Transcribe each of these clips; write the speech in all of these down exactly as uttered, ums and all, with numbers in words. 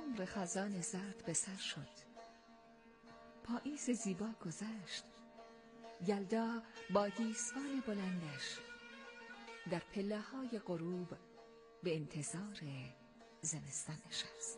عمر خزان زرد به سر شد. پاییز زیبا گذشت. یلدا با گیسوان بلندش در پله های غروب به انتظار زمستان نشست.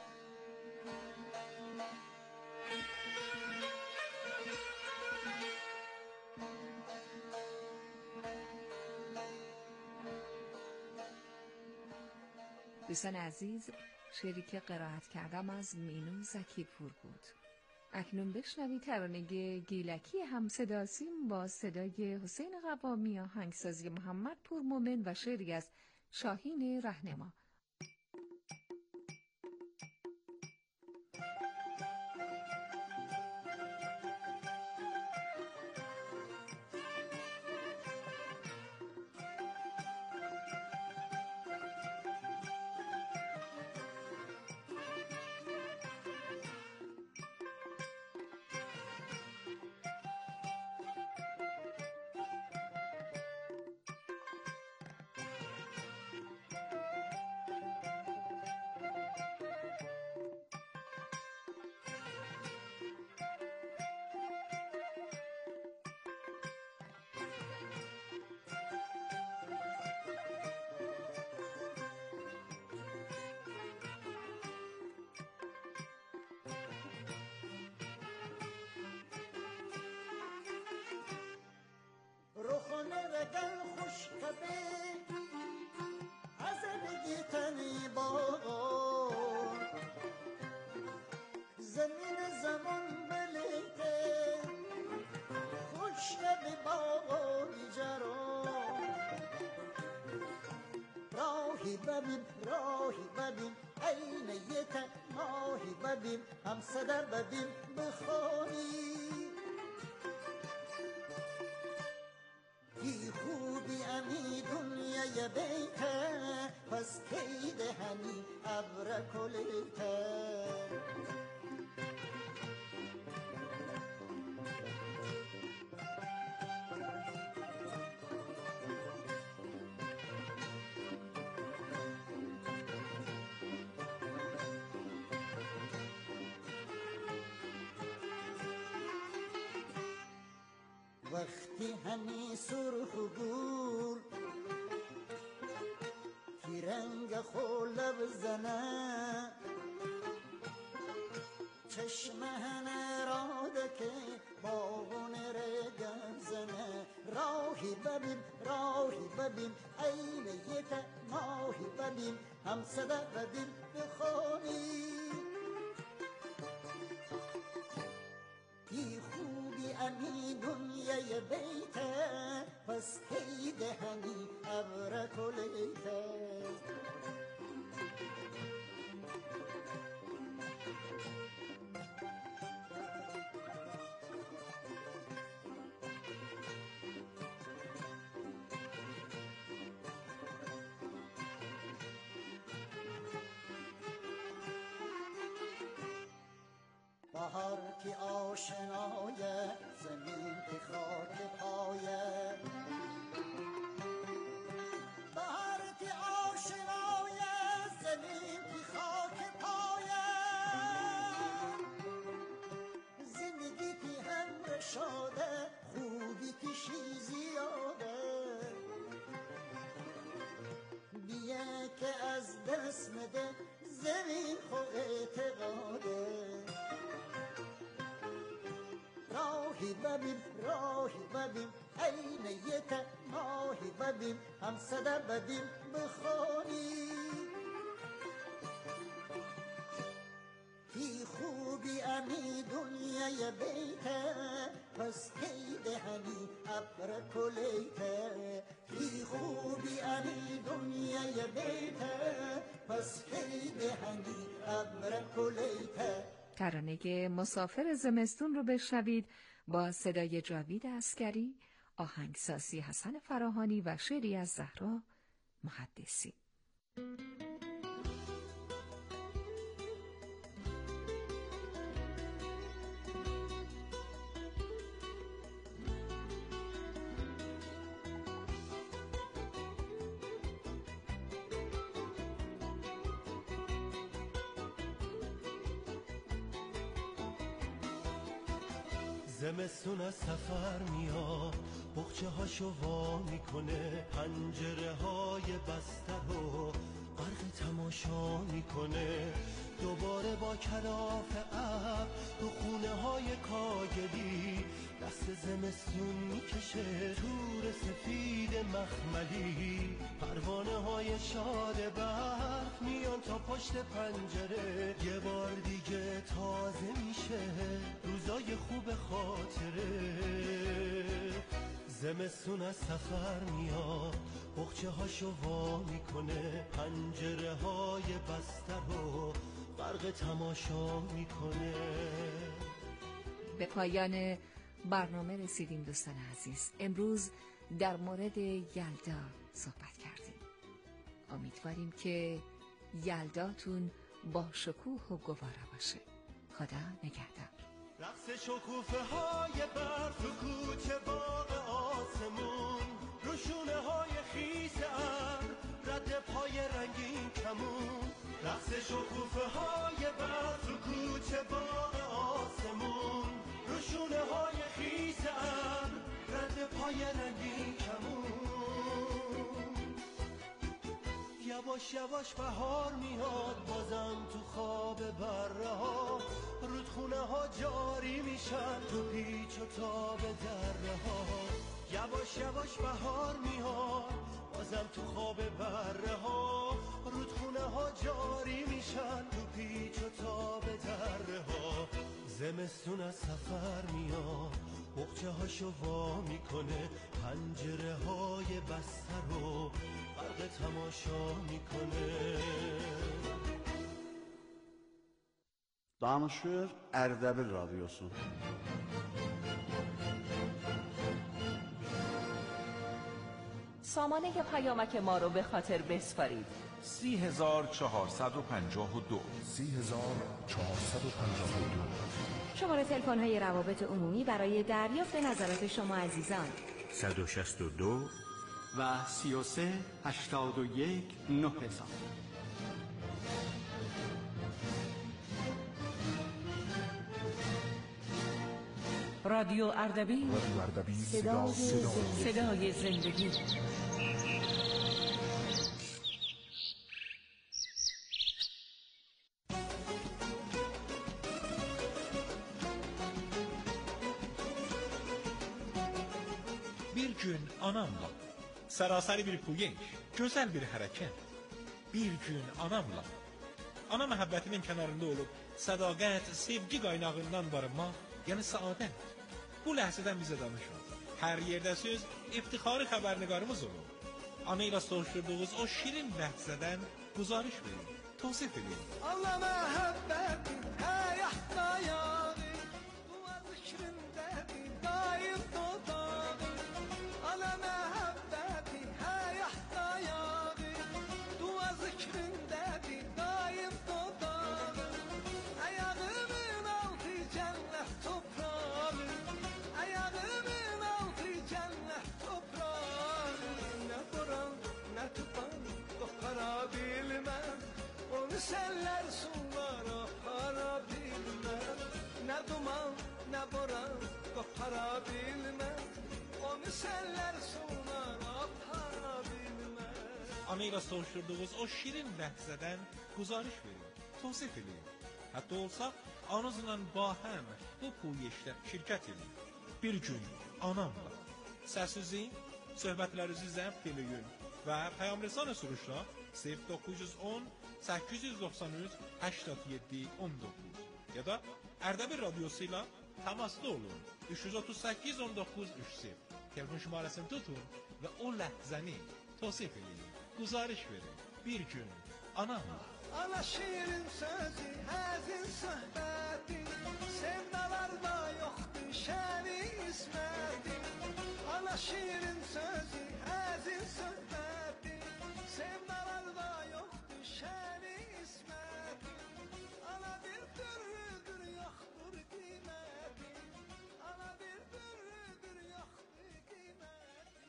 دوستان عزیز، شعری که قرائت کردم از مینو زکی پور بود. اکنون بشنوید ترانه گیلکی همصداسیم با صدای حسین قوامی، آهنگسازی محمد پورمومن و شعری از شاهین رهنما. ببین راهی ببین عین یه تنهایی ببین همصدر ببین بخوانی کی خوبی امی دنیای بیته پس کی دهنی ابرکلیته وقتی همی سرخ و گل کی رنگ خوله بزنه چشم هنه راده که باغون رگم زنه راهی ببین راهی ببین عین یه تنهایی ببین همصدر ببین بخوانی کی خوبی امی دنیای بیته پس کی دهنی ابرکلیته بهار کی آشنای زمین کی خاک پایه بهار کی آشنای زمین کی خاک پایه زندگی کی هم شاده خوبی کی زیاده بیا که از دست مده زمین خو اعتقاده راهی ببین راهی ببین عین یه تنهایی ببین همصدر ببین بخوانی کی خوبی امی دنیای بیته پس کی دهنی ابرکلیته کی خوبی امی دنیای بیته پس کی دهنی ابرکلیته. ترانه مسافر زمستون رو بشنوید با صدای جاوید عسگری، آهنگسازی حسن فراهانی و شعری از زهرا محدثی. زمستون از سفر میاد بخچه هاشو وا میکنه، پنجره های بسته رو غرق تماشا میکنه، دوباره با کلاف ابر تو خونه های کاگلی دست زمستون میکشه تور سفید مخملی، پروانه های شاد برف میان تا پشت پنجره، یه بار دیگه تازه میشه روزای خوب خاطره. زمستون از سفر میاد بخچه هاشو وا میکنه، پنجره های بسته رو غرق تماشا میکنه. به پایان برنامه رسیدیم دوستان عزیز. امروز در مورد یلدا صحبت کردیم. امیدواریم که یلداتون با شکوه و گوارا باشه. خدا نگهدار. رقص شکوفه های برف و کوچه باغ آسمون، روشونه های خیس ابر رد پای رنگین کمون، رقص شکوفه های برف و کوچه باغ آسمون، روشونه های خیس ابر رد پای رنگین کمون. یواش یواش بهار میاد بازم تو خواب بره ها، رودخونه ها جاری میشن تو پیچ و تاب دره ها. یواش یواش بهار میاد بازم تو خواب بره ها، رودخونه ها جاری میشن تو پیچ و تاب دره ها. زمستون از سفر میاد بخچه هاشو وا میکنه، پنجره های بسته رو غرق تماشا میکنه. Danışır Ərdəbil Radyosu. سامانه پیامک ما رو به خاطر بسپارید. سی هزار چهارصد و پنجاه و دو سی هزار چهارصد و پنجاه و دو. شماره تلفن های روابط عمومی برای دریافت نظرات شما عزیزان صد و شصت و دو و سی و سه هشتاد و یک نه هزار. رادیو اردبیل، رادیو اردبیل، صدای, صدای, صدای زندگی. Bir gün anamla, sərasəri bir puyenç, gözəl bir hərəkət. Bir gün anamla, ana məhəbbətinin kənarında olub, sədaqət, sevgi qaynağından barınmaq, yəni saadət. Bu ləhzədən bizə danışın. Hər yerdə söz, iftixarı xəbərnigarımız olur. Ana ilə soruşturduğunuz o şirin ləhzədən guzarış verin, tavsif edin. Allah məhəbbətin həyatda yağı, dua zikrindədir daim dodağı. Allah məhəbbətin həyatda yağı, dua zikrindədir daim dodağı. Ayağımın altı cənnət toprağı, ayağımın altı cənnət toprağı. Nə boran, nə tufan qopara bilməm, onu senler sular apara bilmem. Ne duman ne boran kopara bilmem, onu senler sular apara bilmem. Ana ilə soruşturduğunuz o şirin ləhzədən guzarış verin, tavsif edin. Hətta olsa anınızla bahəm bu puyişdə şirkət edin. Bir gün anamla. Səsizi, söhbətlərinizi zəbt eləyin və peyamrəsanə soruşla sıfır doqquz yüz on səkkiz yüz doxsan üç هشتاد و هفت on dokuz ya da Ərdəbil Radyosu ilə təmasda olun. üç yüz otuz səkkiz on doqquz üç sıfır telefon şumarəsini tutun və o ləhzəni tavsif edin. Guzarış verin. Bir gün anamla. Ana şirin sözü, həzin söhbəti, sevdalarda yoxdur şəri isməti. Ana şirin sözü, həzin söhbəti, sevdalarda yoxdur şəri isməti. Ana bir türlüdür yoxdur qiyməti, ana bir türlüdür yoxdur qiyməti.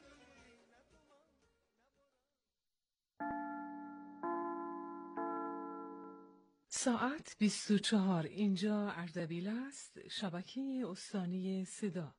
ساعت بیست و چهار. اینجا اردبیل است، شبکه استانی صدا.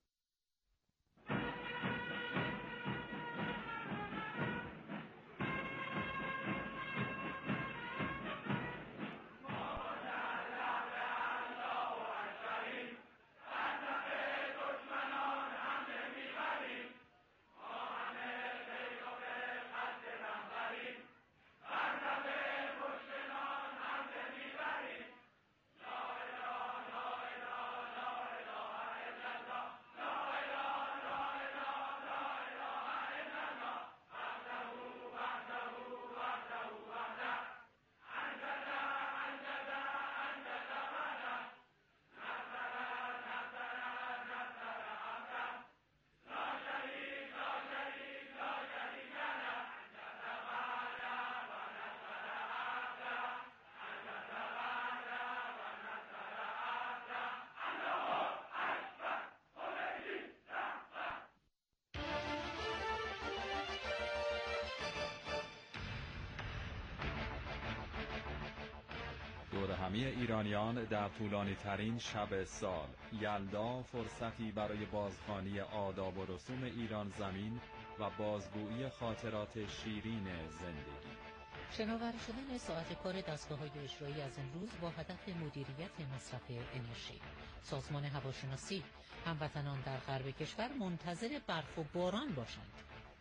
دور همی ایرانیان در طولانی ترین شب سال، یلدا فرصتی برای بازخوانی آداب و رسوم ایران زمین و بازگویی خاطرات شیرین زندگی. شناور شدن ساعت کار دستگاه‌های اجرایی از امروز با هدف مدیریت مصرف انرژی. سازمان هواشناسی: هموطنان در غرب کشور منتظر برف و باران باشند.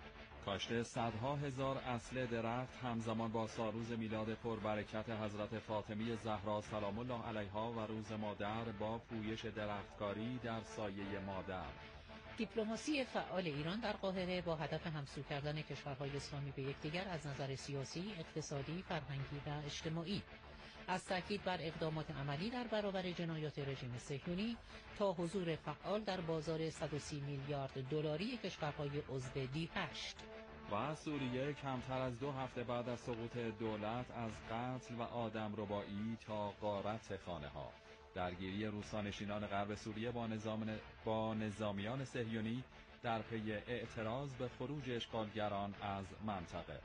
کاشت صدها هزار اصل درخت همزمان با سالروز میلاد پربرکت حضرت فاطمی زهرا سلام الله علیها و روز مادر با پویش درختکاری در سایه مادر. دیپلماسی فعال ایران در قاهره با هدف همسو کردن کشورهای اسلامی به یکدیگر از نظر سیاسی، اقتصادی، فرهنگی و اجتماعی. از تاکید بر اقدامات عملی در برابر جنایات رژیم صهیونی تا حضور فعال در بازار صد و سی میلیارد دلاری کشورهای عضو دی هشت. و سوریه کمتر از دو هفته بعد از سقوط دولت از قتل و آدمربایی تا غارت خانه ها. درگیری روسانشینان غرب سوریه با نظام با نظامیان صهیونی در پی اعتراض به خروج اشغالگران از منطقه.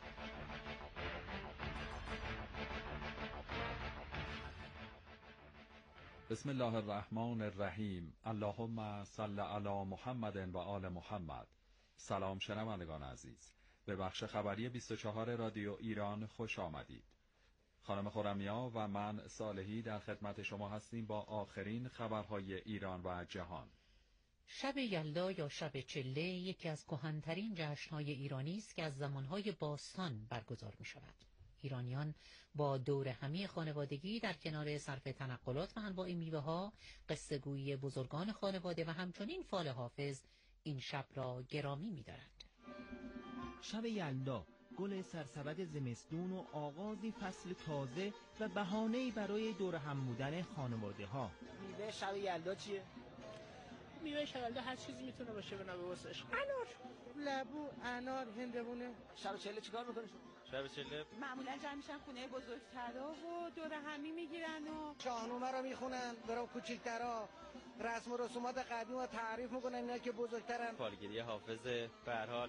بسم الله الرحمن الرحیم. اللهم صل علی محمد و آل محمد. سلام شنوندگان عزیز، به بخش خبری بیست و چهار رادیو ایران خوش آمدید. خانم خرمیا و من صالحی در خدمت شما هستیم با آخرین خبرهای ایران و جهان. شب یلدا یا شب چله یکی از کهن‌ترین جشن‌های ایرانی است که از زمانهای باستان برگزار می‌شود. ایرانیان با دور همی خانوادگی در کنار صرف تنقلات و انواع میوه‌ها، قصه‌گویی بزرگان خانواده و همچنین فال حافظ این شب را گرامی می‌دارند. شب یلدا، گل سرسبد زمستون و آغازی فصل تازه و بهانه‌ای برای دور هم بودن خانواده‌ها. میوه شب یلدا چیه؟ میوه شب یلدا هر چیزی میتونه باشه به نوع واسش. انار، لبو، انار، هندوونه. شب چله چیکار می‌کنی شما؟ شب چله معمولا جمع میشن خونه بزرگترا و دور همی میگیرن و شاهنامه رو میخونن، برای کوچیک‌ترا رسم و رسومات قدیم رو تعریف میکنن اینا که بزرگترن. فالگیری حافظ به هر حال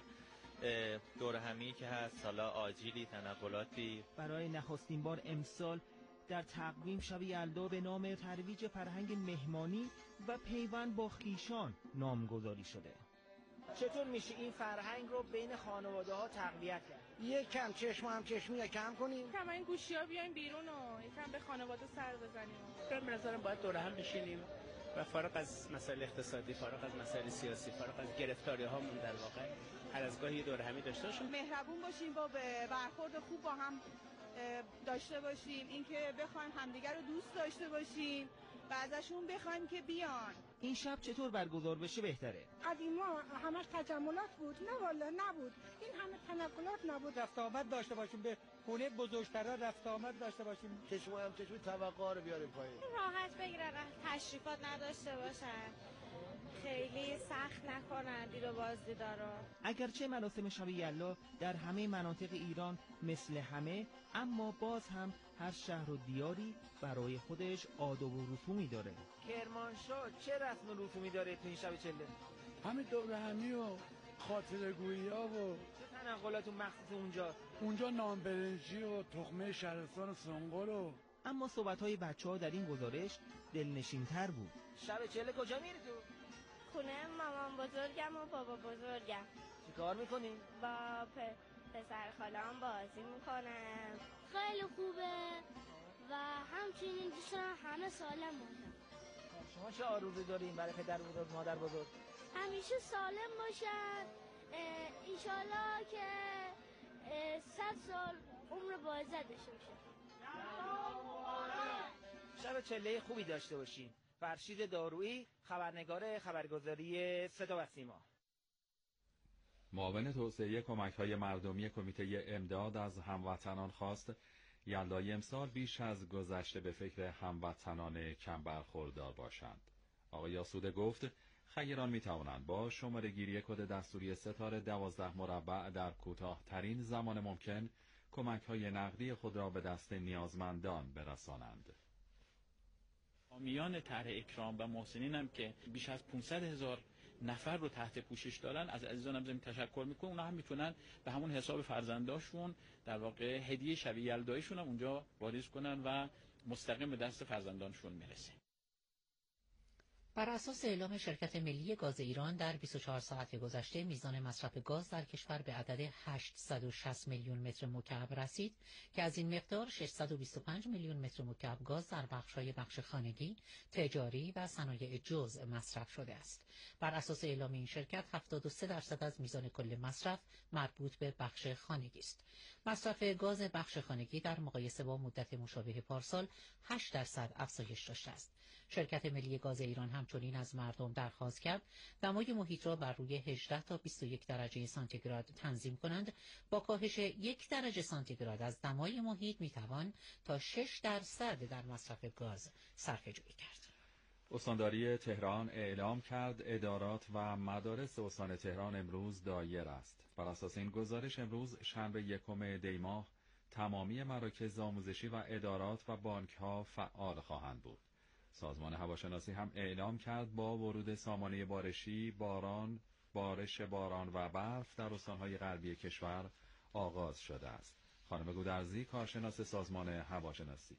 دور همی که هست، حالا آجیلی، تنقلاتی. برای نخستین بار امسال در تقویم شب یلدا به نام ترویج فرهنگ مهمانی و پیوند با خویشان نامگذاری شده. چطور میشه این فرهنگ رو بین خانواده ها تقویت کرد؟ یک کم چشم هم چشمی یا کم کنیم، کم این گوشی ها بیایم بیرون و یکم به خانواده سر بزنیم. من به نظرم باید دور هم بشینیم و فارغ از مسائل اقتصادی، فارغ از مسائل سیاسی، فارغ از گرفتاری هامون در واقع هر از گاهی دور همی داشته باشیم، مهربون باشیم با برخورد خوب با هم داشته باشیم، اینکه بخوایم همدیگر رو دوست داشته باشیم و ازشون بخوایم که بیان. این شب چطور برگزار بشه بهتره؟ قدیما همش تجملات بود، نه والا نبود، این همه تنقلات نبود. رفت آمد داشته باشیم، به خونه بزرگترا رفت آمد داشته باشیم، چشم هم چشم توقع رو بیاریم پایین، راحت بگیرن، تشریفات نداشته باشن، خیلی سخت نکنن دید و بازدیدارو. اگرچه مراسم شب یلدا در همه مناطق ایران مثل همه، اما باز هم هر شهر و دیاری برای خودش آداب و رسومی داره. کرمانشاه چه رسم و رسومی داره تو این شب چله؟ همین دور همی و خاطرگویی ها و چه تنقلات مخصوص اونجا؟ اونجا نام برنجی و تخمه شهرستان و سنگل و اما صحبت‌های بچه‌ها در این گزارش دلنشین‌تر بود. شب چله کجا میری تو؟ خونه مامان بزرگم و بابا بزرگم. چی کار میکنی؟ با پ... پسر خاله‌ام بازی میکنم. خیلی خوبه و همچنین دوست دارم همه سالم باشن. شما چه آرزویی دارین برای پدر بزرگ مادر بزرگ؟ همیشه سالم باشن، انشالله که صد سال عمر با عزت داشته باشه. شب چله خوبی داشته باشین. فرشید دارویی، خبرنگار خبرگزاری صدا و سیما. معاون توسعه کمک‌های مردمی کمیته امداد از هموطنان خواست یلدای امسال بیش از گذشته به فکر هموطنان کم برخوردار باشند. آقای آسوده گفت خیران می‌توانند با شماره‌گیری کد دستوری ستاره دوازده مربع در کوتاه‌ترین زمان ممکن کمک‌های نقدی خود را به دست نیازمندان برسانند. حامیان طرح اکرام و محسنین هم که بیش از پانصد هزار نفر رو تحت پوشش دارن، از عزیزانم زمین تشکر میکنم. اونا هم میتونن به همون حساب فرزنداشون در واقع هدیه شب یلدایشون هم اونجا واریز کنن و مستقیم به دست فرزندانشون میرسه. بر اساس اعلام شرکت ملی گاز ایران در بیست و چهار ساعت گذشته میزان مصرف گاز در کشور به عدد هشتصد و شصت میلیون متر مکعب رسید که از این مقدار ششصد و بیست و پنج میلیون متر مکعب گاز در بخش‌های بخش خانگی، تجاری و صنایع جزء مصرف شده است. بر اساس اعلام این شرکت هفتاد و سه درصد از میزان کل مصرف مربوط به بخش خانگی است. مصرف گاز بخش خانگی در مقایسه با مدت مشابه پارسال هشت درصد افزایش داشته است. شرکت ملی گاز ایران همچنین از مردم درخواست کرد دمای محیط را بر روی هجده تا بیست و یک درجه سانتیگراد تنظیم کنند. با کاهش یک درجه سانتیگراد از دمای محیط میتوان تا شش درصد در مصرف گاز صرفه‌جویی کرد. استانداری تهران اعلام کرد ادارات و مدارس استان تهران امروز دایر است. بر اساس این گزارش امروز شنبه یکم دی ماه تمامی مراکز آموزشی و ادارات و بانک‌ها فعال خواهند بود. سازمان هواشناسی هم اعلام کرد با ورود سامانه بارشی باران، بارش باران و برف در استان‌های غربی کشور آغاز شده است. خانم گودرزی، کارشناس سازمان هواشناسی: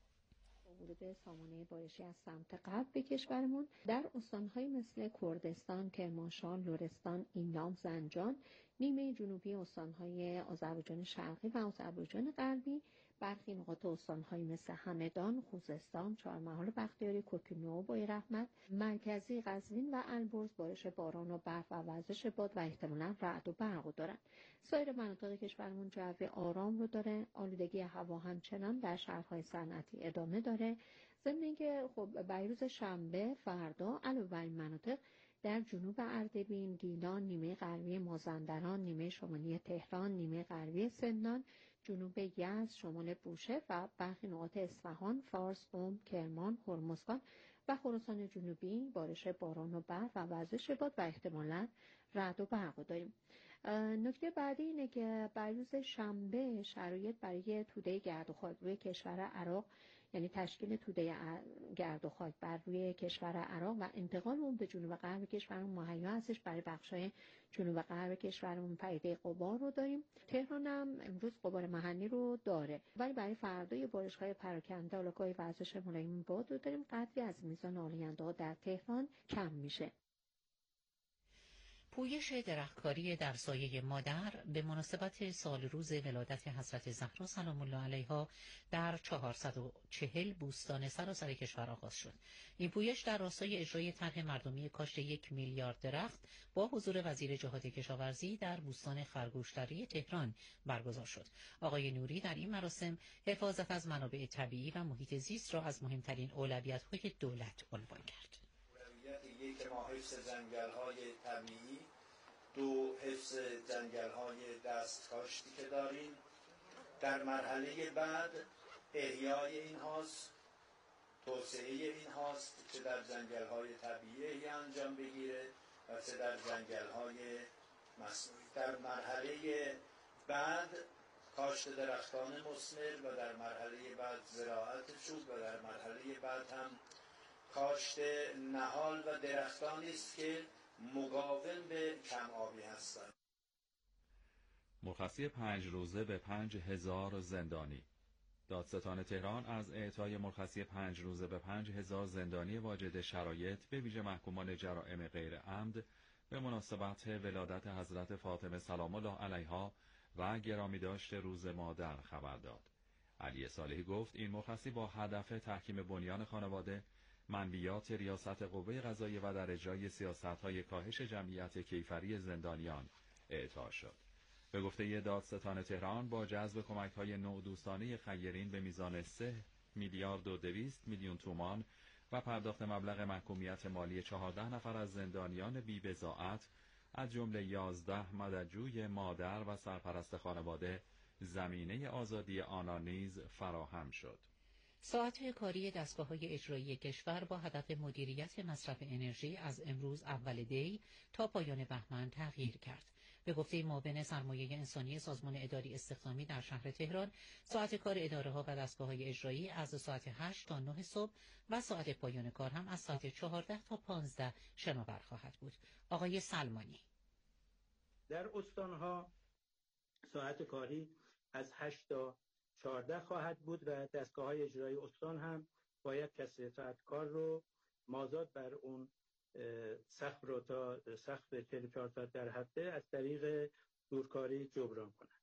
ورود سامانه بارشی از سمت غرب به کشورمون در استان‌های مثل کردستان، کرمانشاه، لرستان، ایمنام، زنجان، نیمه جنوبی استان‌های آذربایجان شرقی و آذربایجان غربی، برخی نقاط استان‌های مثل همدان، خوزستان، چهارمحال بختیاری، کوکنو، بویراحمد، مرکزی قزوین و البرز بارش باران و برف و وزش باد و احتمالاً رعد و برق دارن. سایر مناطق کشورمون جو آرام رو داره. آلودگی هوا همچنان در شهرهای صنعتی ادامه داره. ضمن اینکه خب بروز شنبه فردا علاوه بر این مناطق در جنوب اردبیل، گیلان، نیمه غربی مازندران، نیمه شمالی تهران، نیمه غربی سمنان، جنوب یزد، شمال بوشهر و برخی نقاط اصفهان، فارس، قم، کرمان، هرمزگان و خراسان جنوبی بارش باران و برف و وزش باد و احتمالاً رعد و برق داریم. نکته بعدی اینه که بر روز شنبه شرایط برای توده گرد و خاک روی کشور عراق، یعنی تشکیل توده گرد و خاک بر روی کشور عراق و انتقال اون به جنوب غرب کشورمون مهیا هستش. برای بخشای جنوب غرب کشورمون پدیده غبار رو داریم. تهران هم امروز غبار محلی رو داره، ولی برای فردای بارش‌های پراکنده آلگاهی وزش ملایم باد رو داریم. قدری از میزان آلاینده‌ها در تهران کم میشه. پویش درختکاری در سایه مادر به مناسبت سال روز ولادت حضرت زهرا سلام الله علیها در چهارصد و چهل بوستان سراسر کشور آغاز شد. این پویش در راستای اجرای طرح مردمی کاشت یک میلیارد درخت با حضور وزیر جهاد کشاورزی در بوستان خرگوشتری تهران برگزار شد. آقای نوری در این مراسم حفاظت از منابع طبیعی و محیط زیست را از مهمترین اولویت‌های دولت عنوان کرد. یک ما حفظ جنگل‌های طبیعی، دو حفظ جنگل‌های دستکاشتی که داریم، در مرحله بعد احیای این هاست، توسعه این هاست، چه در جنگل‌های طبیعی انجام بگیره و چه در جنگل‌های مصنوعی. در مرحله بعد کاشت درختان مثمر و در مرحله بعد زراعت چوب و در مرحله بعد هم کاشت نهال و درختانی است که مقاوم به کم آبی هستند. مرخصی پنج روزه به پنج هزار زندانی. دادستان تهران از اعطای مرخصی پنج روزه به پنج هزار زندانی واجد شرایط به ویژه محکومان جرائم غیر عمد به مناسبت ولادت حضرت فاطمه سلام الله علیها و گرامی داشت روز مادر خبر داد. علی صالحی گفت این مرخصی با هدف تحکیم بنیان خانواده، منویات ریاست قوه قضاییه و در اجرای سیاست‌های کاهش جمعیت کیفری زندانیان اعطا شد. به گفته دادستان تهران با جذب کمک‌های نودوستانه خیرین به میزان سه میلیارد و دویست میلیون تومان و پرداخت مبلغ محکومیت مالی چهارده نفر از زندانیان بی‌بضاعت از جمله یازده مددجوی مادر و سرپرست خانواده زمینه آزادی آنان نیز فراهم شد. ساعت کاری دستگاه‌های اجرایی کشور با هدف مدیریت مصرف انرژی از امروز اول دی تا پایان بهمن تغییر کرد. به گفته معاون سرمایه انسانی سازمان اداری استخدامی در شهر تهران، ساعت کار اداره‌ها و دستگاه‌های اجرایی از ساعت هشت تا نه صبح و ساعت پایان کار هم از ساعت چهارده تا پانزده شناور خواهد بود. آقای سلمانی: در استان‌ها ساعت کاری از هشت تا چهارده خواهد بود و دستگاه‌های اجرایی استان هم باید کسر ساعت کار رو مازاد بر اون سقف رو تا سقف چهل و چهار ساعت در هفته از طریق دورکاری جبران کنند.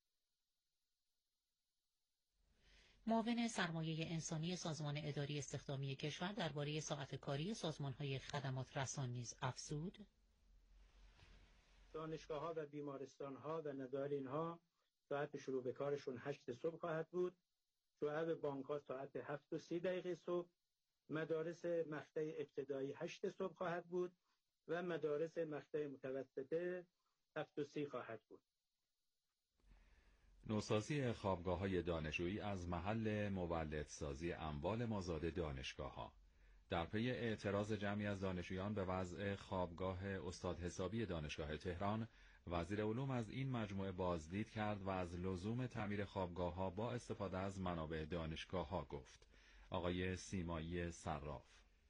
معاون سرمایه انسانی سازمان اداری استخدامی کشور درباره ساعت کاری سازمان‌های خدمات رسان نیز افزود: دانشگاه‌ها و بیمارستان‌ها و نظارین‌ها ساعت شروع به کارشون هشت صبح خواهد بود. شعب بانک‌ها ساعت هفت و سی دقیقه صبح. مدارس مقطع ابتدایی هشت صبح خواهد بود و مدارس مقطع متوسطه هفت و سی خواهد بود. نوسازی خوابگاه‌های دانشجویی از محل مولدسازی اموال مازاد دانشگاه‌ها. در پی اعتراض جمعی از دانشجویان به وضع خوابگاه استاد حسابی دانشگاه تهران، وزیر علوم از این مجموعه بازدید کرد و از لزوم تعمیر خوابگاه‌ها با استفاده از منابع دانشگاه‌ها گفت. آقای سیمایی صراف: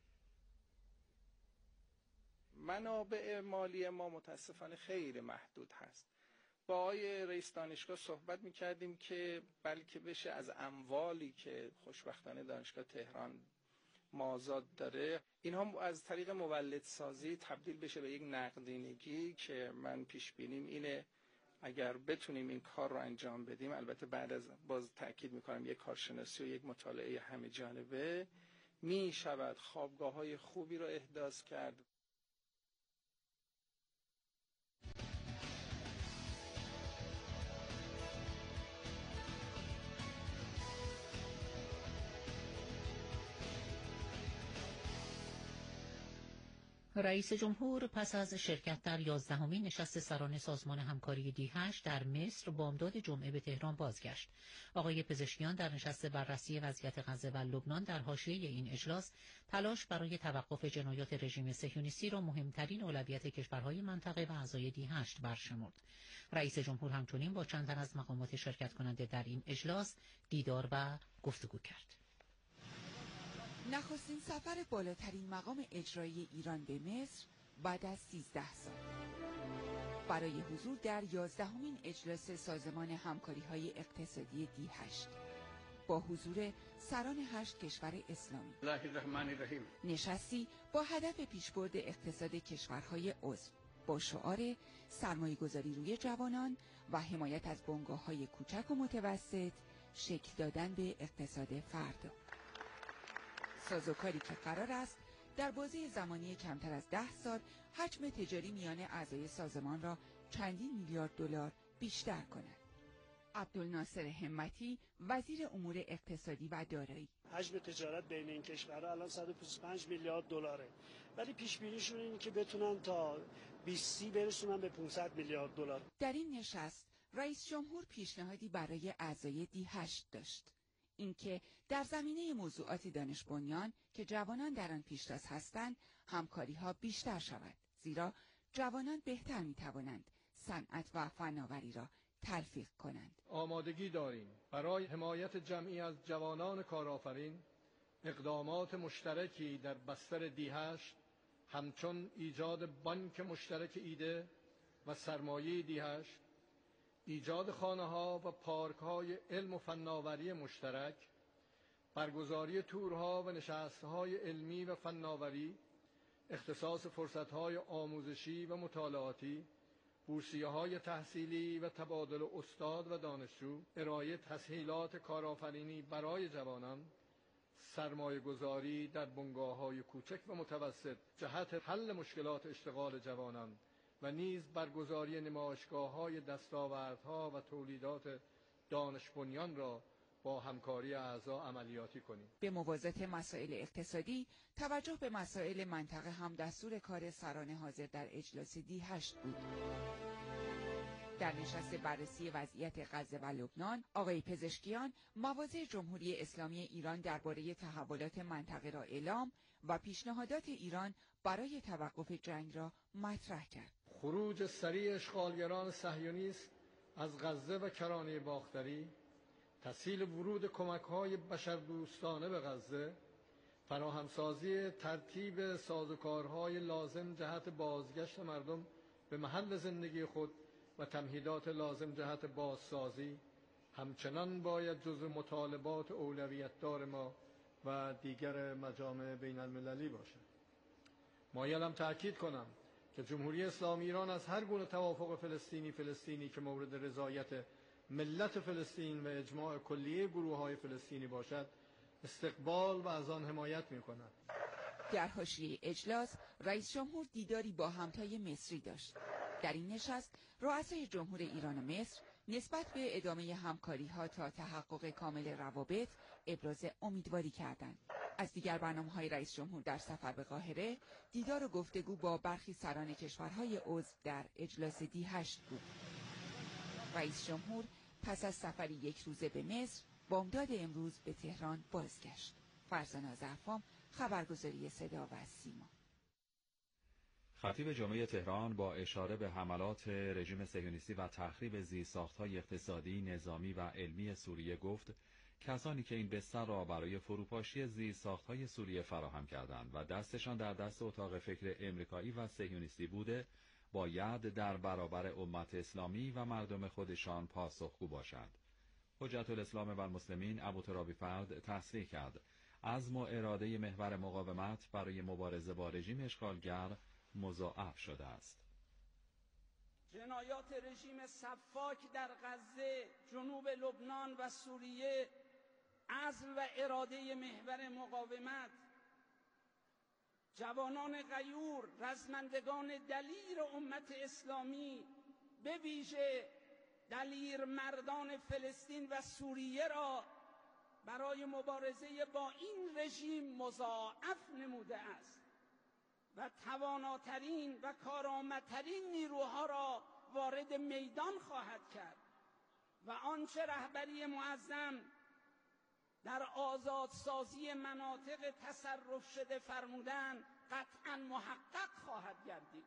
منابع مالی ما متاسفانه خیلی محدود هست. با آقای رئیس دانشگاه صحبت می‌کردیم که بلکه بشه از اموالی که خوشبختانه دانشگاه تهران مازاد داره، اینها از طریق مولدسازی تبدیل بشه به یک نقدینگی که من پیش بینیم اینه اگر بتونیم این کار رو انجام بدیم، البته بعد از باز تاکید میکنم یک کارشناسی و یک مطالعه همه جانبه، می شود خوابگاه‌های خوبی رو احداث کرد. رئیس جمهور پس از شرکت در یازدهمین نشست سران سازمان همکاری دی هشت در مصر بامداد جمعه به تهران بازگشت. آقای پزشکیان در نشست بررسی وضعیت غزه و لبنان در حاشیه این اجلاس تلاش برای توقف جنایات رژیم صهیونیستی را مهمترین اولویت کشورهای منطقه و اعضای دی هشت برشمرد. رئیس جمهور همچنین با چند تن از مقامات شرکت کننده در این اجلاس دیدار و گفتگو کرد. نخستین سفر بالاترین مقام اجرایی ایران به مصر بعد از سیزده سال برای حضور در یازدهمین اجلاس سازمان همکاری‌های اقتصادی دی هشت با حضور سران هشت کشور اسلامی. الله الرحمن الرحیم. نشستی با هدف پیشبرد اقتصاد کشورهای عضو با شعار سرمایه‌گذاری روی جوانان و حمایت از بنگاه‌های کوچک و متوسط، شکل دادن به اقتصاد فردا. سازوکاری که قرار است در بازه زمانی کمتر از ده سال حجم تجاری میان اعضای سازمان را چندین میلیارد دلار بیشتر کند. عبدالناصر همتی، وزیر امور اقتصادی و دارایی: حجم تجارت بین این کشورها الان صد و بیست و پنج میلیارد دلاره، ولی پیش بینیشون اینه که بتونن تا بیست برسونن به پانصد میلیارد دلار. در این نشست رئیس جمهور پیشنهادی برای اعضای دی هشت داشت، اینکه در زمینه موضوعات دانش بنیان که جوانان در آن پیشتاز هستند همکاری‌ها بیشتر شود، زیرا جوانان بهتر می‌توانند صنعت و فناوری را تلفیق کنند. آمادگی داریم برای حمایت جمعی از جوانان کارآفرین اقدامات مشترکی در بستر دی هشت همچون ایجاد بانک مشترک ایده و سرمایه دی هشت، ایجاد خانه‌ها و پارک‌های علم و فناوری مشترک برگزاری تورها و نشستهای علمی و فناوری، اختصاص فرصتهای آموزشی و مطالعاتی، بورسیه‌های تحصیلی و تبادل استاد و دانشجو، ارائه تسهیلات کارآفرینی برای جوانان، سرمایه گذاری در بنگاه‌های کوچک و متوسط جهت حل مشکلات اشتغال جوانان و نیز برگزاری نمایشگاه‌های دستاوردها و تولیدات دانش بنیان را با همکاری اعضا عملیاتی کنیم. به موازات مسائل اقتصادی، توجه به مسائل منطقه هم دستور کار سران حاضر در اجلاس دی هشت بود. در نشست بررسی وضعیت غزه و لبنان، آقای پزشکیان مواضع جمهوری اسلامی ایران درباره تحولات منطقه را اعلام و پیشنهادات ایران برای توقف جنگ را مطرح کرد. خروج سریع اشغالگران صهیونیست از غزه و کرانه باختری، تسهیل ورود کمک‌های بشردوستانه به غزه، فراهمسازی ترتیب سازوکارهای لازم جهت بازگشت مردم به محل زندگی خود و تمهیدات لازم جهت بازسازی همچنان باید جزو مطالبات اولویت‌دار ما و دیگر مجامع بین المللی باشد. مایلم تأکید کنم که جمهوری اسلامی ایران از هر گونه توافق فلسطینی فلسطینی که مورد رضایت ملت فلسطین و اجماع کلیه گروه‌های فلسطینی باشد استقبال و از آن حمایت می‌کند. در حاشیه اجلاس، رئیس جمهور دیداری با همتای مصری داشت. در این نشست، رؤسای جمهور ایران و مصر نسبت به ادامه همکاری‌ها تا تحقق کامل روابط ابراز امیدواری کردند. از دیگر برنامه‌های رئیس جمهور در سفر به قاهره، دیدار و گفتگو با برخی سران کشورهای عضو در اجلاس دی هشت بود. رئیس جمهور پس از سفری یک روزه به مصر، بامداد امروز به تهران بازگشت. فرزانه ظرفام، خبرگزاری صدا و سیما. خطیب جمعه تهران با اشاره به حملات رژیم صهیونیستی و تخریب زیرساخت‌های اقتصادی، نظامی و علمی سوریه گفت کسانی که این بستر را برای فروپاشی زیرساخت‌های سوریه فراهم کردند و دستشان در دست اتاق فکر امریکایی و صهیونیستی بوده، باید در برابر امت اسلامی و مردم خودشان پاسخگو باشند. حجت الاسلام و المسلمین ابوترابی فرد تصریح کرد عزم و اراده محور مقاومت برای مبارزه با رژیم اشغالگر مضاعف شده است. جنایات رژیم سفاک در غزه، جنوب لبنان و سوریه، عزم و اراده محور مقاومت، جوانان غیور، رزمندگان دلیر امت اسلامی، به ویژه دلیر مردان فلسطین و سوریه را برای مبارزه با این رژیم مضاعف نموده است و تواناترین و کارآمدترین نیروها را وارد میدان خواهد کرد و آنچه رهبری معظم در آزادسازی مناطق تصرف شده فرمودند قطعاً محقق خواهد گردید.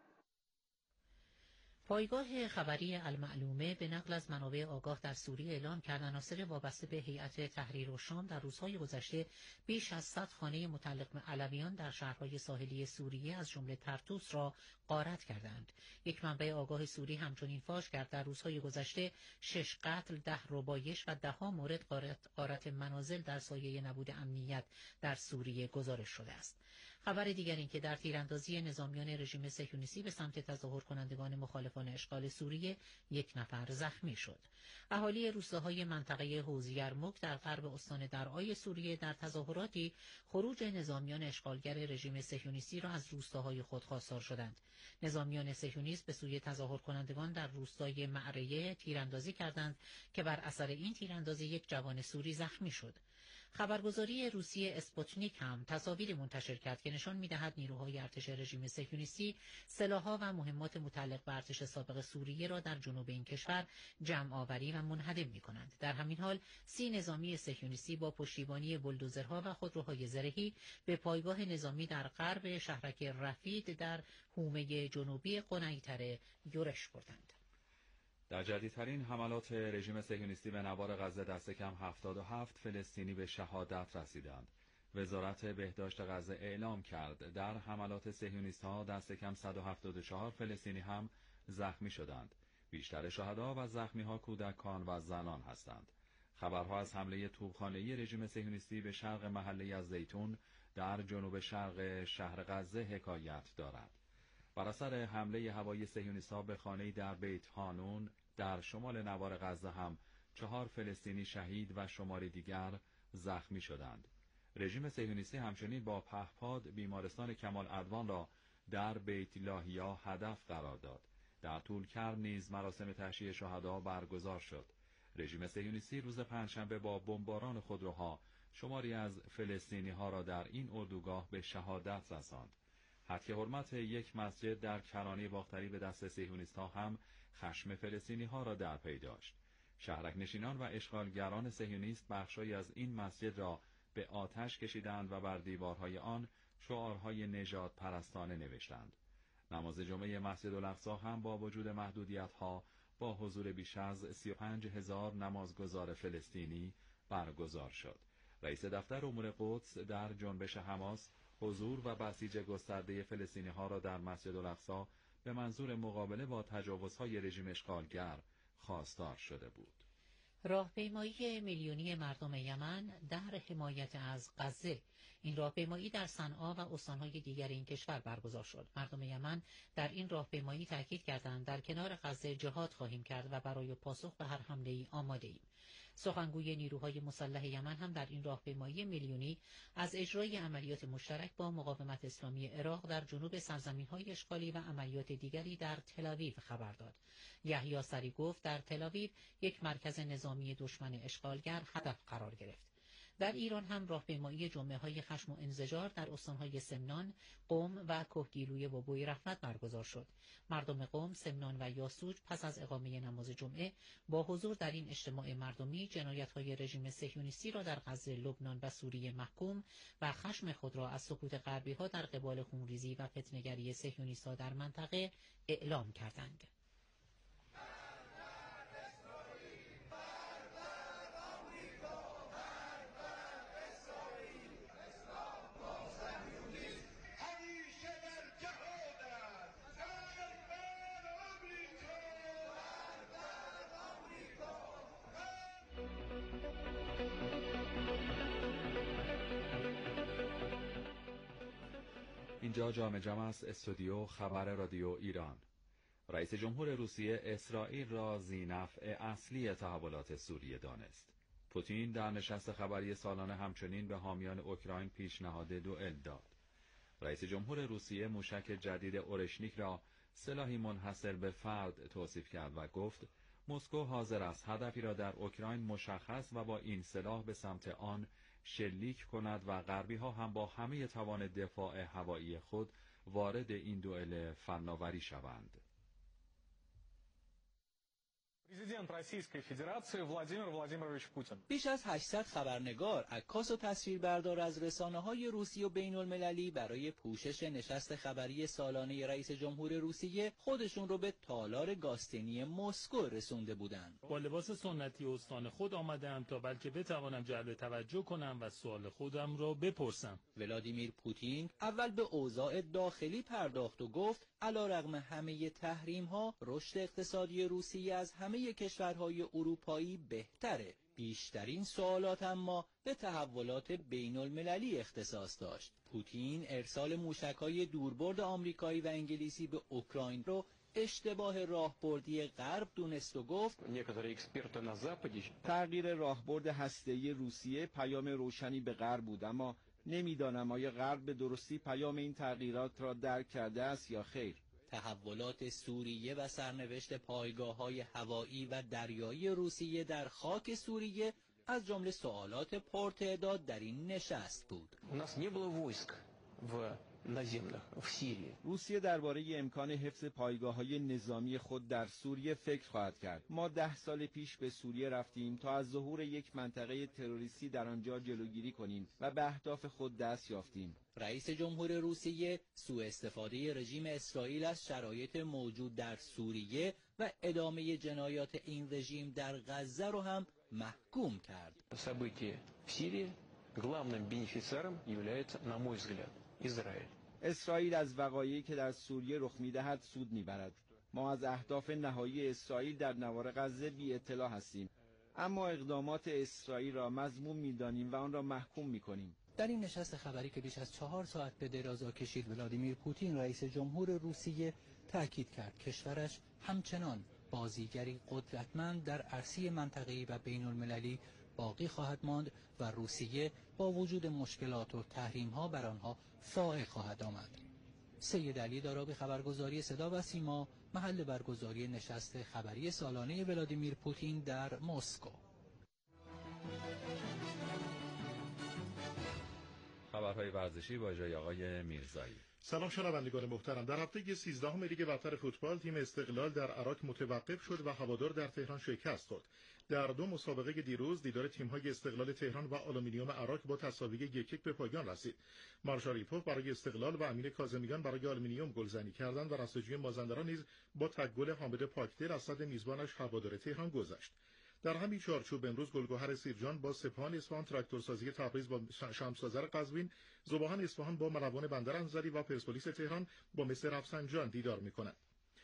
پایگاه خبری المعلومه به نقل از منابع آگاه در سوریه اعلام کرد عناصر وابسته به هیئت تحریر الشام در روزهای گذشته بیش از صد خانه متعلق به علویان در شهرهای ساحلی سوریه از جمله طرطوس را غارت کردند. یک منبع آگاه سوری همچنین فاش کرد در روزهای گذشته شش قتل، ده ربایش و دهها مورد غارت, غارت منازل در سایه نبود امنیت در سوریه گزارش شده است. خبر دیگر این که در تیراندازی نظامیان رژیم صهیونیستی به سمت تظاهر کنندگان مخالفان اشغال سوریه یک نفر زخمی شد. اهالی روستاهای منطقه حوض یرموک در غرب استان درعای سوریه در تظاهراتی خروج نظامیان اشغالگر رژیم صهیونیستی را از روستاهای خود خواستار شدند. نظامیان صهیونیست به سوی تظاهر کنندگان در روستای معریه تیراندازی کردند که بر اثر این تیراندازی یک جوان سوری زخمی شد. خبرگزاری روسیه اسپوتنیک هم تصاویری منتشر کرد که نشان می‌دهد نیروهای ارتش رژیم صهیونیستی سلاح‌ها و مهمات متعلق به ارتش سابق سوریه را در جنوب این کشور جمع آوری و منهدم می‌کنند. در همین حال سی نظامی صهیونیستی با پشتیبانی بولدوزرها و خودروهای زرهی به پایگاه نظامی در غرب شهرک رفید در حومه جنوبی قنیطره یورش بردند. در جدیدترین حملات رژیم صهیونیستی به نوار غزه دست کم هفتاد و هفت فلسطینی به شهادت رسیدند. وزارت بهداشت غزه اعلام کرد در حملات صهیونیست‌ها دست کم صد و هفتاد و چهار فلسطینی هم زخمی شدند. بیشتر شهدا و زخمی‌ها کودکان و زنان هستند. خبرها از حمله توپخانه‌ای رژیم صهیونیستی به شرق محله از زیتون در جنوب شرق شهر غزه حکایت دارد. بر اثر حمله هوایی صهیونیست‌ها به خانه‌ای در بیت حانون در شمال نوار غزه هم چهار فلسطینی شهید و شماری دیگر زخمی شدند. رژیم صهیونیستی همچنین با پهپاد بیمارستان کمال عدوان را در بیت لاهیا هدف قرار داد. در طولکرم نیز مراسم تشییع شهدا برگزار شد. رژیم صهیونیستی روز پنجشنبه با بمباران خودروها شماری از فلسطینی‌ها را در این اردوگاه به شهادت رساند. حتک حرمت یک مسجد در کرانه باختری به دست صهیونیست‌ها هم خشم فلسطینی‌ها را در پی داشت. شهرک‌نشینان و اشغالگران صهیونیست بخشی از این مسجد را به آتش کشیدند و بر دیوارهای آن شعارهای نژاد پرستانه نوشتند. نماز جمعه مسجد الاقصی هم با وجود محدودیت‌ها با حضور بیش از سی و پنج هزار نمازگزار فلسطینی برگزار شد. رئیس دفتر امور قدس در جنبش حماس حضور و بسیج گسترده فلسطینی‌ها را در مسجد الاقصی به منظور مقابله با تجاوزهای رژیم اشغالگر خواستار شده بود. راهپیمایی میلیونی مردم یمن در حمایت از غزه. این راهپیمایی در صنعا و استانهای دیگر این کشور برگزار شد. مردم یمن در این راهپیمایی تاکید کردند در کنار غزه جهاد خواهیم کرد و برای پاسخ به هر حمله‌ای آماده ایم. سخنگوی نیروهای مسلح یمن هم در این راهپیمایی میلیونی از اجرای عملیات مشترک با مقاومت اسلامی عراق در جنوب سرزمین‌های اشغالی و عملیات دیگری در تل‌آویو خبر داد. یحیی سری گفت در تل‌آویو یک مرکز نظامی دشمن اشغالگر هدف قرار گرفت. در ایران هم راهپیمایی جمعه‌های خشم و انزجار در استان‌های سمنان، قم و کهگیلویه و بوی رحمت برگزار شد. مردم قم، سمنان و یاسوج پس از اقامه نماز جمعه با حضور در این اجتماع مردمی جنایت‌های رژیم صهیونیستی را در غزه، لبنان و سوریه محکوم و خشم خود را از سکوت غربی‌ها در قبال خونریزی و فتنه‌گری صهیونیست‌ها در منطقه اعلام کردند. اینجا جام جم است، استودیو خبر رادیو ایران. رئیس جمهور روسیه اسرائیل را ذی‌نفع اصلی تحولات سوریه دانست. پوتین در نشست خبری سالانه همچنین به حامیان اوکراین پیشنهاد دوئل داد. رئیس جمهور روسیه موشک جدید اورشنیک را سلاحی منحصر به فرد توصیف کرد و گفت مسکو حاضر است هدفی را در اوکراین مشخص و با این سلاح به سمت آن شلیک کند و غربی‌ها هم با همه توان دفاع هوایی خود وارد این دوئل فناوری شوند. پرزیدنت روسیه فدراسیی ولادیمیر ولادیمیروویچ پوتین. بیش از هشتصد خبرنگار، عکاس و تصویربردار از رسانه‌های روسی و بین‌المللی برای پوشش نشست خبری سالانه رئیس جمهور روسیه خودشون رو به تالار گاستینی مسکو رسونده بودند. با لباس سنتی استان خود آمدم تا بلکه بتوانم جلب توجه کنم و سوال خودم را بپرسم. ولادیمیر پوتین اول به اوضاع داخلی پرداخت و گفت علیرغم همه تحریم‌ها رشد اقتصادی روسیه از همه کشورهای اروپایی بهتره. بیشترین سوالات اما به تحولات بین المللی اختصاص داشت. پوتین ارسال موشک‌های دوربرد آمریکایی و انگلیسی به اوکراین رو اشتباه راهبردی غرب دونست و گفت تغییر راهبرد هسته‌ای روسیه پیام روشنی به غرب بود، اما نمیدانم آیا غرب به درستی پیام این تغییرات را درک کرده است یا خیر. تحولات سوریه و سرنوشت پایگاه‌های هوایی و دریایی روسیه در خاک سوریه از جمله سوالات پرتعداد در این نشست بود. روسیه درباره امکان حفظ پایگاه‌های نظامی خود در سوریه فکر خواهد کرد. ما ده سال پیش به سوریه رفتیم تا از ظهور یک منطقه تروریستی در آنجا جلوگیری کنیم و به اهداف خود دست یافتیم. رئیس جمهور روسیه سوء استفاده رژیم اسرائیل از شرایط موجود در سوریه و ادامه جنایات این رژیم در غزه رو هم محکوم کرد. События в Сирии главным бенефициаром является, на мой взгляд, Израиль. اسرائیل از وقایعی که در سوریه رخ می‌دهد سود می‌برد. ما از اهداف نهایی اسرائیل در نوار غزه بی اطلاع هستیم. اما اقدامات اسرائیل را مذموم می‌دانیم و آن را محکوم می‌کنیم. در این نشست خبری که بیش از چهار ساعت به درازا کشید، ولادیمیر پوتین رئیس جمهور روسیه تاکید کرد کشورش همچنان بازیگری قدرتمند در عرصه منطقه‌ای و بین‌المللی باقی خواهد ماند و روسیه با وجود مشکلات و تحریم‌ها بر آنها فائق خواهد آمد. سید علی دارابی، خبرگزاری صدا و سیما، محل برگزاری نشست خبری سالانه ولادیمیر پوتین در مسکو. خبرهای ورزشی با اجرای آقای میرزایی. سلام شنوندگان محترم. در هفته سیزدهم لیگ برتر فوتبال تیم استقلال در عراق متوقف شد و هوادار در تهران شکست خورد. در دو مسابقه دیروز دیدار تیم‌های استقلال تهران و آلومینیوم عراق با تساوی یک یک به پایان رسید. مارشاریپوف برای استقلال و امین کاظمیان برای آلومینیوم گلزنی کردند و رستاجوی مازندران نیز با تک گل حامد پاکدل از صد میزبانش هوادار تهران گذشت. در همین چارچوب امروز گلگهر سیرجان با سپاهان اصفهان، تراکتورسازی تبریز با شمس‌آذر قزوین، ذوباهن اصفهان با ملوان بندر انزلی و پرسپولیس تهران با مس رفسنجان دیدار می‌کنند.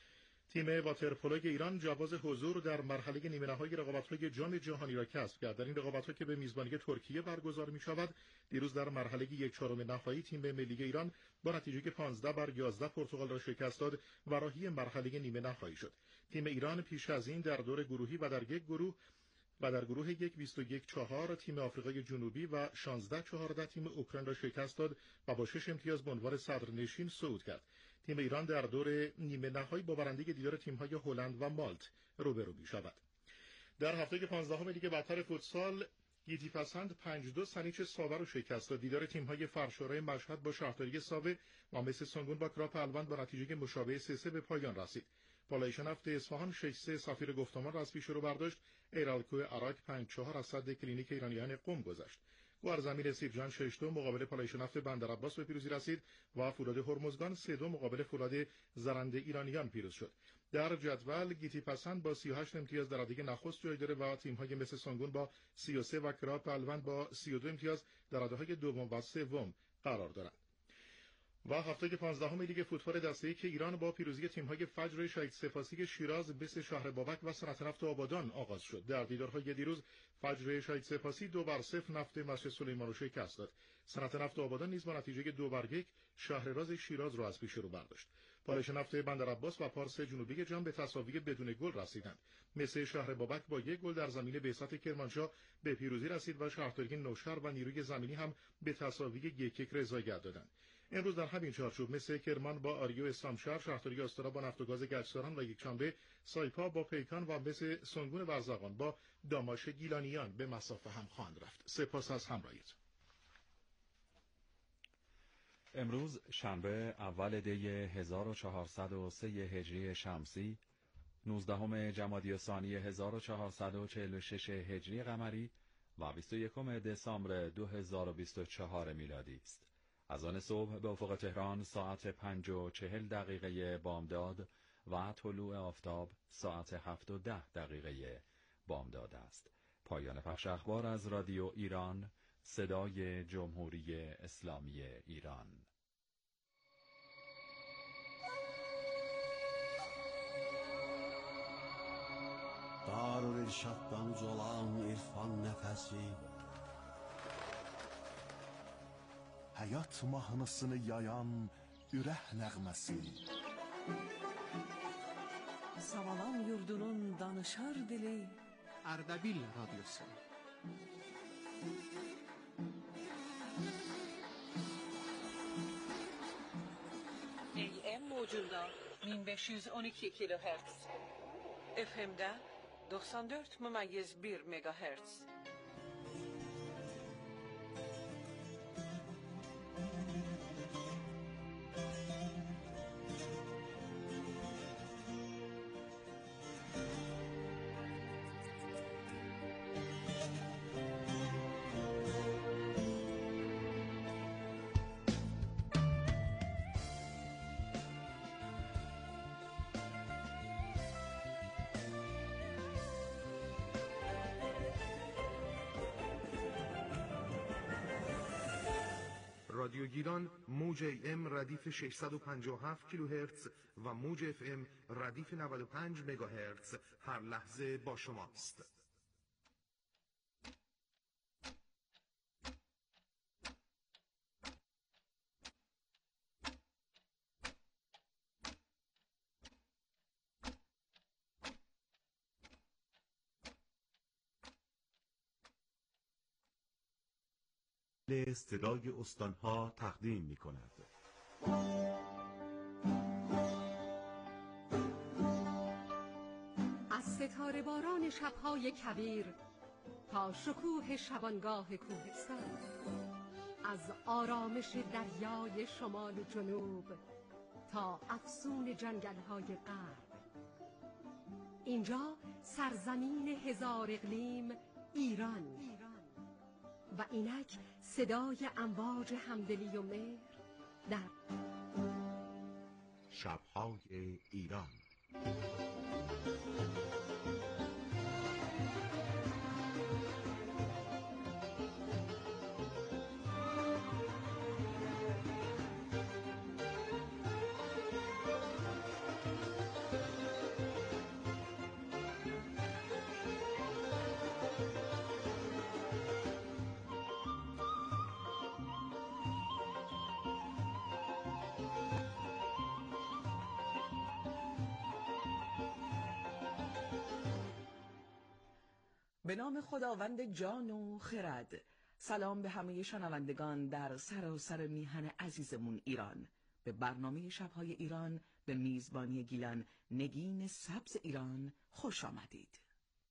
تیم واترپولو ایران جواز حضور در مرحله نیمه‌نهایی رقابت‌های جام جهانی را کسب کرد. در این رقابت‌ها که به میزبانی ترکیه برگزار می‌شود، دیروز در مرحله یک چهارم نهایی تیم ملی ایران با نتیجه پانزده بر یازده پرتغال را شکست داد و راهی مرحله نیمه‌نهایی شد. تیم ایران پیش از این در دور گروهی و در یک گروه و در گروه یک بیست و یک چهار تیم آفریقای جنوبی و شانزده چهارده تیم اوکراین را شکست داد و با شش امتیاز به عنوان صدرنشین صعود کرد. تیم ایران در دور نیمه نهایی با برنده دیدار تیم‌های هلند و مالت روبرو می‌شود. در هفته پانزدهم لیگ برتر فوتسال گیتی پسند پنج دو سنیچ ساوه را شکست داد. دیدار تیم‌های فرشورای مشهد با شهرداری ساوه و مس سنگون با کراپ الوند با نتیجه مشابه سه سه به پایان رسید. پالایش نفت اصفهان شش سه سفیر گفتمان را از پیش رو برداشت. ایرالکو عراق پنج چهار از صد کلینیک ایرانیان قم گذشت. گوهرزمین سیرجان شش دو مقابل پالایش نفت بندرعباس به پیروزی رسید و فولاد هرمزگان سه دو مقابل فولاد زرنده ایرانیان پیروز شد. در جدول گیتی پسند با سی و هشت امتیاز در رده نخست جای داره و تیم‌های مثل سنگون با سی و سه و کراپ الوند با سی و دو امتیاز در رده‌های دوم و سوم قرار دارند. و هفته پانزدهم لیگ فوتبال دسته یک ایران با پیروزی تیم‌های فجر شهید سپاسی شیراز، بس شهر بابک و صنعت نفت آبادان آغاز شد. در دیدارهای دیروز فجر شهید سپاسی دو بر صفر نفت مسجد سلیمان رو شکست داد. صنعت نفت آبادان نیز با نتیجه دو بر یک شهر راز شیراز را از پیش رو برداشت. پالایش نفت بندرعباس و پارس جنوبی جام به تساوی بدون گل رسیدند. مس شهر بابک با یک گل در زمین بعثت کرمانشاه به پیروزی رسید و شهرداری نوشهر و نیروی زمینی هم به تساوی یک یک رضایت دادند. امروز در همین چارچوب مثل کرمان با آریو اسلامشهر، شهرداری آستارا با نفت و گاز گچساران و یکشنبه سایپا با پیکان و مثل سنگون ورزقان با داماش گیلانیان به مسافه هم خواهند رفت. سپاس از همراهیتون. امروز شنبه اول دی هزار و چهارصد و سه هجری شمسی، نوزدهم جمادی الثانی هزار و چهارصد و چهل و شش هجری قمری و بیست و یکم دسامبر دو هزار و بیست و چهار میلادی است. از آن صبح به افق تهران ساعت پنج و چهل دقیقه بامداد و طلوع آفتاب ساعت هفت و ده دقیقه بامداد است. پایان پخش اخبار از رادیو ایران، صدای جمهوری اسلامی ایران. Darülirşaddan uzalan irfan nəfəsi, həyat mahnısını yayan ürək nəğməsi. Savalan yurdunun danışar dili Ardabil Radyosu. A M mocunda bin beş yüz on iki kilohertz. F M'de doksan dört mümeyiz bir megahertz. رادیو گیلان موج ام ردیف ششصد و پنجاه و هفت کیلوهرتز و موج اف ام ردیف نود و پنج مگاهرتز هر لحظه با شماست. صدای استانها تقدیم می کند. از ستاره باران شبهای کویر تا شکوه شبانگاه کوهستان، از آرامش دریای شمال و جنوب تا افسون جنگل‌های غرب، اینجا سرزمین هزار اقلیم ایران و اینک صدای امواج همدلی و مهر در شب‌های ایران. به نام خداوند جان و خرد. سلام به همه شنوندگان در سراسر میهن عزیزمون ایران. به برنامه شب‌های ایران به میزبانی گیلان نگین سبز ایران خوش آمدید.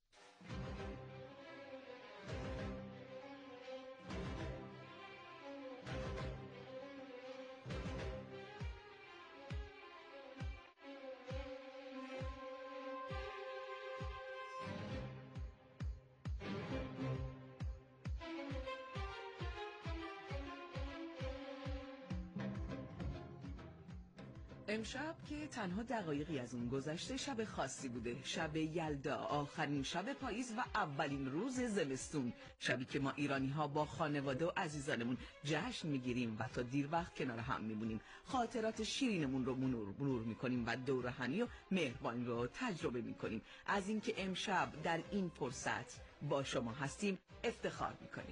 امشب که تنها دقایقی از اون گذشته، شب خاصی بوده، شب یلدا، آخرین شب پاییز و اولین روز زمستون، شبی که ما ایرانی ها با خانواده و عزیزانمون جشن میگیریم و تا دیر وقت کنار هم میمونیم، خاطرات شیرینمون رو مرور مرور میکنیم و دور همی و مهربانی رو تجربه میکنیم. از اینکه امشب در این فرصت با شما هستیم افتخار میکنیم.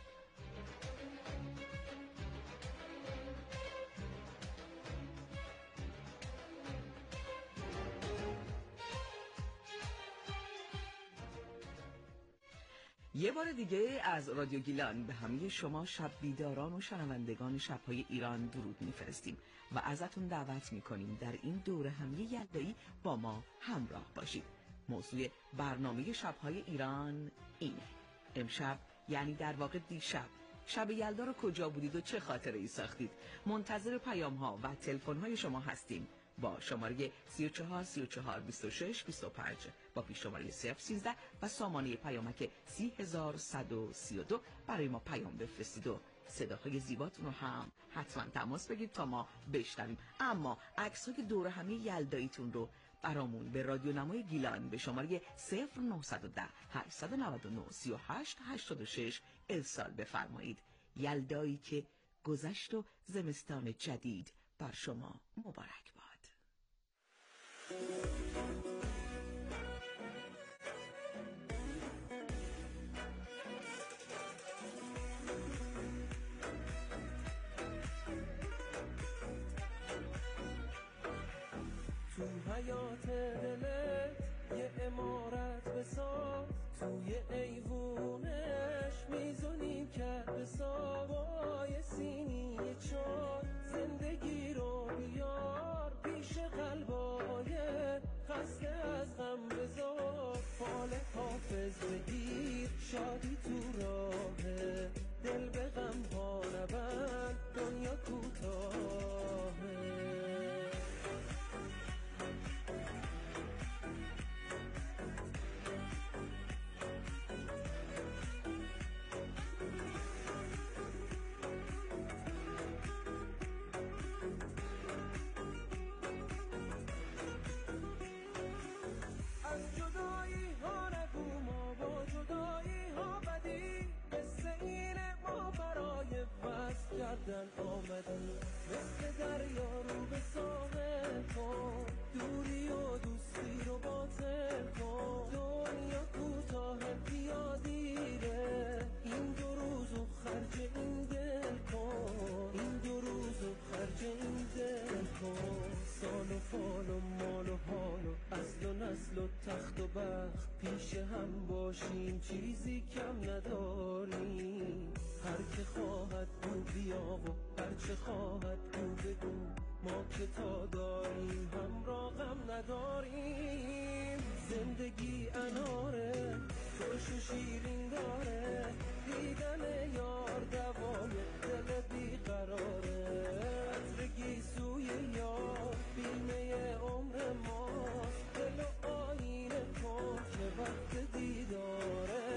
یه بار دیگه از رادیو گیلان به همه شما شب بیداران و شنوندگان شب‌های ایران درود میفرستیم و ازتون دعوت میکنیم در این دوره همی یلدایی با ما همراه باشید. موضوع برنامه شب‌های ایران اینه. امشب، یعنی در واقع دیشب، شب یلدا رو کجا بودید و چه خاطره ای ساختید؟ منتظر پیام ها و تلفن های شما هستیم با شماره سی و چهار سی و چهار بیست و شش بیست و پنج با پیش شماره صفر سیزده و سامانه پیامک سی هزار و صد و سی و دو برای ما پیام بفرستید و صداهای زیباتون رو هم حتما تماس بگید تا ما بشنویم. اما عکس‌های دور همی یلداییتون رو برامون به رادیو نمای گیلان به شماره صفر نهصد و ده هشتصد و نود و نه سی و هشت هشتاد و شش ارسال بفرمایید. یلدایی که گذشت و زمستان جدید بر شما مبارک باد. تو حیات دلت یه عمارت بساز، توی ایوونش میزونی کرد بساز، با یه سینی چای زندگی رو بیار پیش قلبای خسته از غم بذار، فال حافظ بگیر شادی تو راهه، دل به غم ها نبند دنیا کوتاهه. کردن آمدی مثل دریا رو به ساحل کن، دوری و دوستی رو باطل کن، دنیا کوتاه بیا دیره، این دو روزو خرج این دل کن، این دو روزو خرج این دل کن، سال و فال و مال و حال و اصل و نسل و تخت و بخت پیش هم باشیم چیزی کم نداریم، هر که خواهد گو بیا و هرچه خواهد گو بگو، ما که تا داریم همراه غم نداریم. زندگی اناره ترش و شیرین داره، دیدن یار دوای دل بیقراره. عطر گیسوی یار بیمه عمر ماست، دل و آینه کن که وقت دیداره.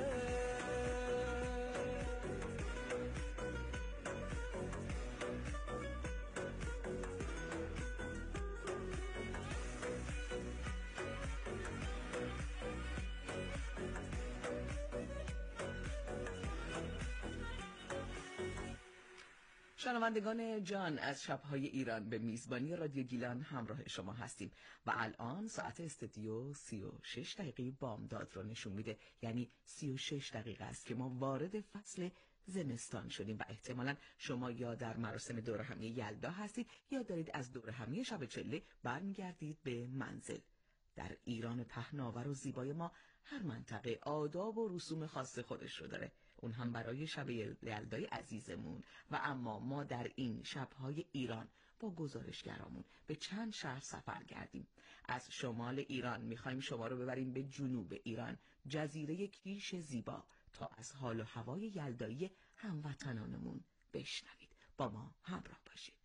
شنوندگان جان، از شب‌های ایران به میزبانی رادیو گیلان همراه شما هستیم و الان ساعت استودیو سی و شش دقیقه بامداد رو نشون میده، یعنی سی و شش دقیقه است که ما وارد فصل زمستان شدیم و احتمالاً شما یا در مراسم دور همی یلدا هستید یا دارید از دور همی شب چله برمیگردید به منزل. در ایران پهناور و زیبای ما هر منطقه آداب و رسوم خاص خودش رو داره، اون هم برای شب یلدای عزیزمون. و اما ما در این شب‌های ایران با گزارشگرامون به چند شهر سفر کردیم. از شمال ایران میخوایم شما رو ببریم به جنوب ایران، جزیره کیش زیبا، تا از حال و هوای یلدایی هموطنانمون بشنوید. با ما همراه باشید.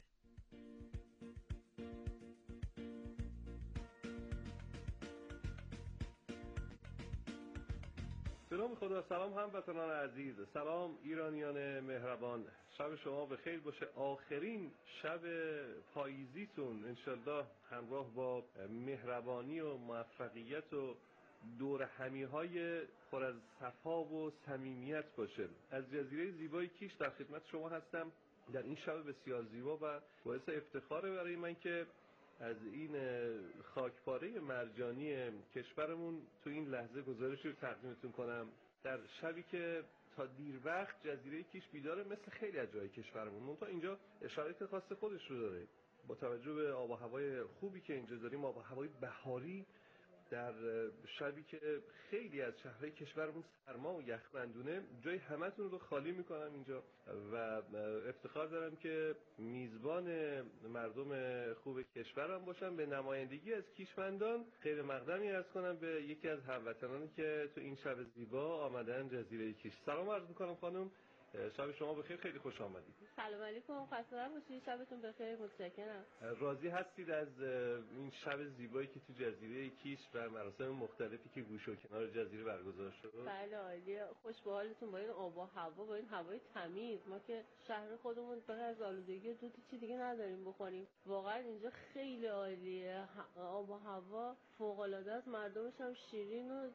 به نام خدا. سلام هموطنان عزیز، سلام ایرانیان مهربان، شب شما به خیر باشه. آخرین شب پاییزیتون انشالله همراه با مهربانی و موفقیت و دور همیهای پر از صفا و صمیمیت باشه. از جزیره زیبای کیش در خدمت شما هستم در این شب بسیار زیبا و باعث افتخاره برای من که از این خاکپاره مرجانی کشورمون تو این لحظه گزارش رو تقدیمتون کنم در شبی که تا دیر وقت جزیره کیش بیداره مثل خیلی از جای کشورمون، منتها اینجا شرایط خاص خودش رو داره. با توجه به آب و هوای خوبی که اینجا داریم، آب و هوای بهاری، در شبی که خیلی از شهرهای کشورمون سرما و یخبندونه، جای همتون رو خالی میکنم اینجا و افتخار دارم که میزبان مردم خوب کشورم باشم. به نمایندگی از کیشمندان خیر مقدمی عرض کنم به یکی از هموطنانی که تو این شب زیبا آمدن جزیره کیش. سلام عرض میکنم خانم، شب شما بخیر، خیلی خوش آمدید. سلام علیکم، خسته نباشید، شبتون بخیر، متشکرم. راضی هستید از این شب زیبایی که تو جزیره کیش و مراسم مختلفی که گوشه و کنار جزیره برگزار شد؟ بله عالیه، خوش به حالتون با این آب و هوا، با این هوای تمیز. ما که شهر خودمون بغیر از آلودگی دو تا چیز دیگه نداریم بخوریم. واقعا اینجا خیلی عالیه، آب و هوا فوق العاده است، مردمش هم شیرین و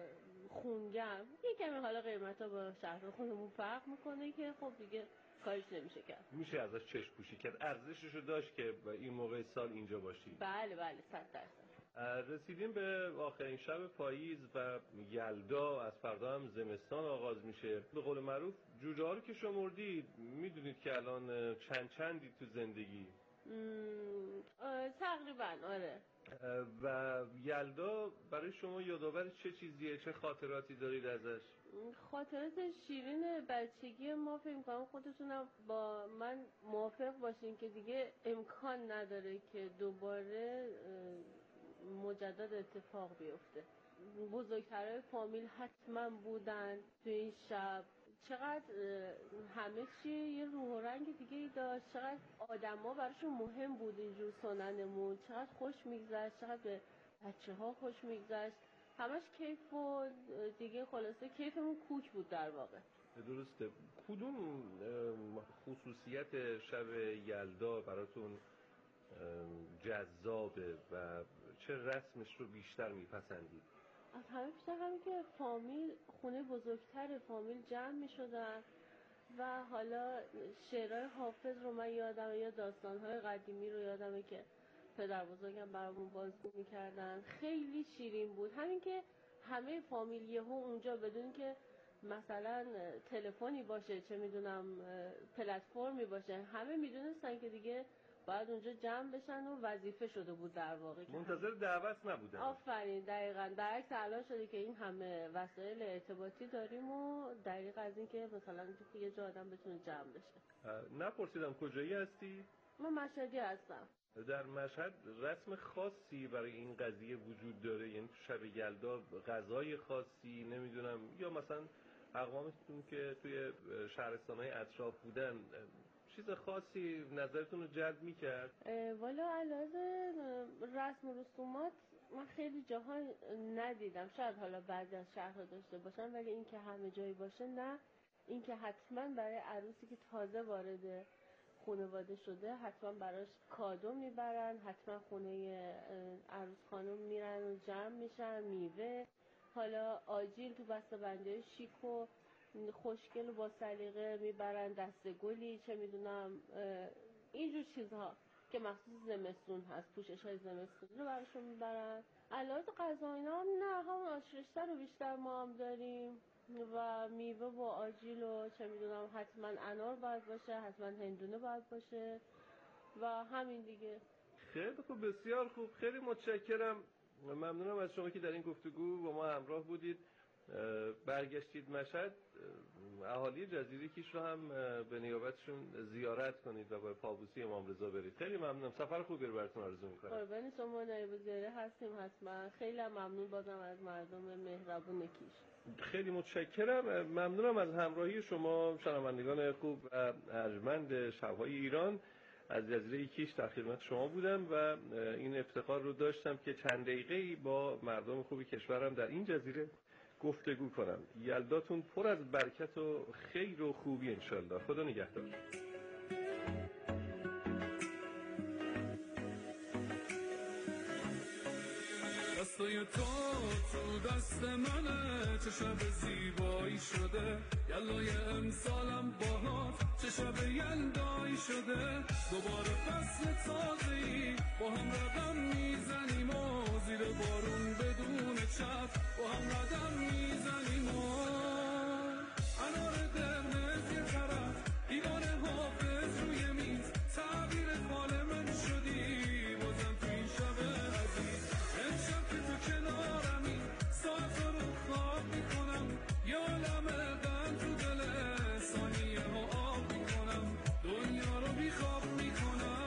خونگرم. یه کمی حالا قیمتا با شهر خودمون فرق میکنه که خب دیگه کارش نمیشه کرد. میشه ازش چشم پوشی کرد. ارزششو داشت که این موقع سال اینجا باشی. بله بله صد درصد. رسیدیم به آخرین شب پاییز و یلدا، از فردا هم زمستان آغاز میشه. به قول معروف جوجه ها رو که شمردید میدونید که الان چند چندی تو زندگی؟ تقریبا آره. و یلدا برای شما یادآور چه چیزیه؟ چه خاطراتی دارید ازش؟ خاطرات شیرین بچگی ما. فکر می‌کنم خودتونم با من موافق باشین که دیگه امکان نداره که دوباره مجدد اتفاق بیفته. بزرگترهای فامیل حتما بودن تو این شب. چقدر همه چی یه روح و رنگ دیگه ای داشت، چقدر آدما براشون مهم بود اینجور سننمون، چقدر خوش میگذشت، چقدر به بچه ها خوش میگذشت، همش کیف و دیگه خلاصه کیفمون کوک بود در واقع. درسته. کدوم خصوصیت شب یلدا براتون جذابه و چه رسمش رو بیشتر میپسندید؟ از همه بیشتر همین که فامیل، خونه بزرگتر فامیل جمع میشدن و حالا شعرهای حافظ رو من یادمه، یا داستانهای قدیمی رو یادمه که پدر بزرگم برامون بازگو میکردن. خیلی شیرین بود. همین که همه فامیل یهو اونجا بدون که مثلا تلفنی باشه، چه میدونم پلتفرمی باشه، همه میدونستن که دیگه باید اونجا جمع بشن و وظیفه شده بود در واقع. منتظر دعوت نبودن. آفرین، دقیقاً برعکس الان شده که این همه وسایل ارتباطی داریم و دقیق از این که مثلا یه جا آدم بتونه جمع بشه. نپرسیدم کجایی هستی؟ من مشهدی هستم. در مشهد رسم خاصی برای این قضیه وجود داره؟ یعنی تو شب یلدا غذای خاصی نمیدونم، یا مثلا اقوامتون که توی شهرستان‌های اطراف بودن چیز خاصی نظرتون رو جلب می‌کرد؟ والا علاوه رسم و رسومات من خیلی جاها ندیدم، شاید حالا بعضی از شهرها داشته باشن، ولی این که همه جایی باشه نه. این که حتما برای عروسی که تازه وارد خانواده شده حتما براش کادو میبرن، حتما خونه عروس خانم میرن و جمع میشن، میوه، حالا آجیل تو بسته‌بندی‌های شیک و خوشگل و با سلیقه میبرن، دسته گلی، چه میدونم اینجور چیزها که مخصوص زمستون هست، پوشش های زمستون رو براشون میبرن. علاوه غذا اینا هم نه، همون آش رشته رو بیشتر ما هم داریم و میوه و آجیل و چه میدونم، حتما انار باید باشه، حتما هندونه باید باشه و همین دیگه. خیلی خوب، بسیار خوب، خیلی متشکرم، ممنونم از شما که در این گفتگو با ما همراه بودید. برگشتید مشهد، اهالی جزیره کیش رو هم به نیابتشون زیارت کنید و به پابوسی امام رضا برید. خیلی ممنونم، سفر خوبی رو براتون آرزو می‌کنم. قربان شما، نایب الوزراء هستیم حتما. خیلی ممنون بازم از مردم مهربون کیش. خیلی متشکرم، ممنونم از همراهی شما شنوندگان خوب و ارجمند شب‌های ایران. از جزیره کیش در خدمت شما بودم و این افتخار رو داشتم که چند دقیقه‌ای با مردم خوب کشورم در این جزیره گفتگو کنم. یلداتون پر از برکت و خیر و خوبی انشالله. خدا نگهدار. دستای تو تو دست منه، چه شب زیبایی شده، یلای امسالم باهات چه شب یلدایی شده. دوباره فصل تازه‌ای با هم رقم میزنیم و زیر بارون بدون چتر با هم قدم میزنیم و انار قرمز یه طرف، دیوان حافظ روی میز، تعبیر فال من شدی بازم تو این شب عزیز. امشب که تو کنارمی ساعت رو خواب میکنم، یه عالم غم تو دل ثانیه ها آب میکنم، دنیا رو بیخواب میکنم.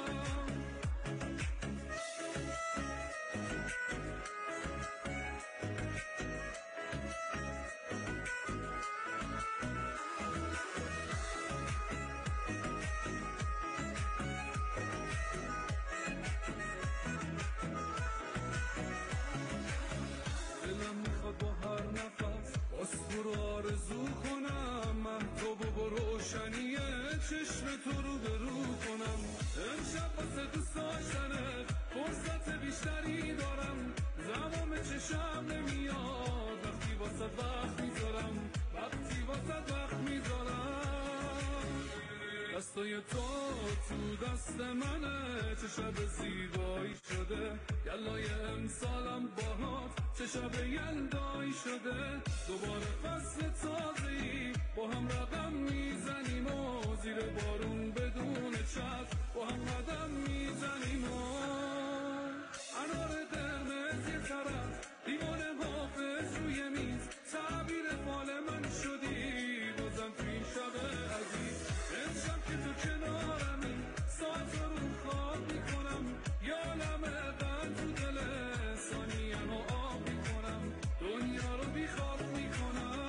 دلم میخواد با هر نفس باز تو رو آرزو کنم، مهتاب و روشنی چشم تو رو به رو کنم. امشب واسه دوست داشتنت فرصت بیشتری دارم، زمان چشم نمیاد وقتی واسه وقت میذارم، وقتی واسه وقت میذارم. دستای تو تو دست منه، چه شب زیبایی شده، یلای امسالم باهات چه شب یلدایی شده. دوباره فصل تازه‌ای با هم رقم میزنیم و زیر بارون بدون چتر با هم قدم میزنیم و انار قرمز یه طرف، دیوان حافظ روی میز، تعبیر فال من شدی بازم تو این شب عزیز. امشب که تو کنارمی ساعت رو خواب میکنم، یا عالم غم تو دل ثانیه ها آب میکنم، دنیا رو بیخواب میکنم.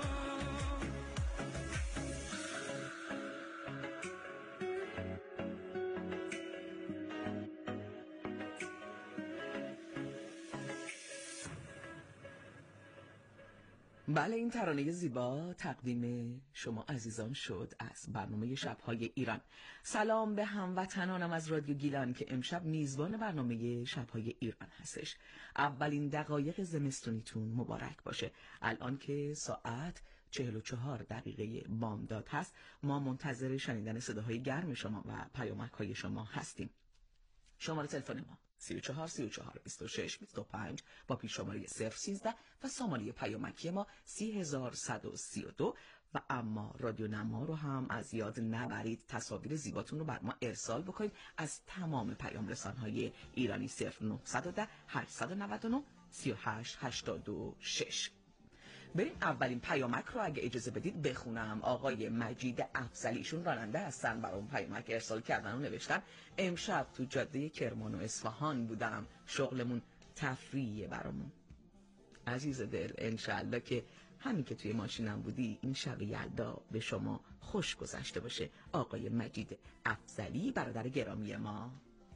بله، این ترانه زیبا تقدیم شما عزیزان شد از برنامه شب‌های ایران. سلام به هموطنانم از رادیو گیلان که امشب میزبان برنامه شب‌های ایران هستش. اولین دقایق زمستونیتون مبارک باشه. الان که ساعت چهل و چهار دقیقه بامداد هست، ما منتظر شنیدن صداهای گرم شما و پیامک‌های شما هستیم. شماره تلفن ما سی و چهار سی و چهار بیست و شش بیست و پنج با پیش شماره صفر سیزده و سامانه پیامکی ما سی هزار صد و سی و دو و اما رادیو نما رو هم از یاد نبرید. تصاویر زیباتون رو بر ما ارسال بکنید از تمام پیام رسان‌های ایرانی. صفر نهصد و ده هشتصد و نود و نه سی و هشت هشتاد و شش. بریم اولین پیامک رو اگه اجازه بدید بخونم. آقای مجید افضلیشون راننده هستن، برام پیامک ارسال کردن و نوشتن امشب تو جاده کرمان و اصفهان بودم، شغلمون تفریحیه برامون. عزیز دل، انشالله که همین که توی ماشینم بودی این شب یلدا به شما خوش گذشته باشه. آقای مجید افضلی، برادر گرامی ما.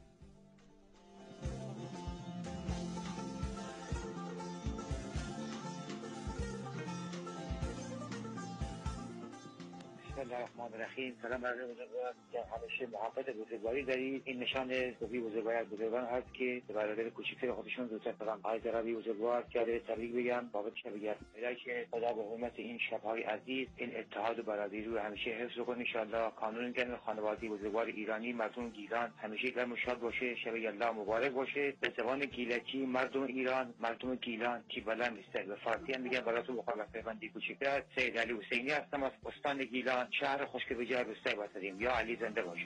بسم الله الرحمن الرحیم. سلام علیکم بزرگوار که همیشه محبت بزرگواری دارید. این نشان خوبی بزرگواری از بزرگان هست که برادر کوچیکتر خودشون زودتر پیغام های عربی بزرگوار که تبریک بگم بابت شب گرم. که خدا به حرمت این شب‌های عزیز این اتحاد و برادری رو همیشه حفظ کنه ان شاء الله. کانون گرم خانواده بزرگوار ایرانی، مردم گیلان همیشه گرم و شاد باشه. شب یلدا مبارک باشه. به زبان گیلکی مردم ایران، مردم گیلان کی بلند است. به فارسی هم میگن براتون مخالف پیوندی کوچیکتر. سید علی حسینی هستم از استان گیلان، شهر خوشک به جای بسته باشیم. یا علی زنده باشه.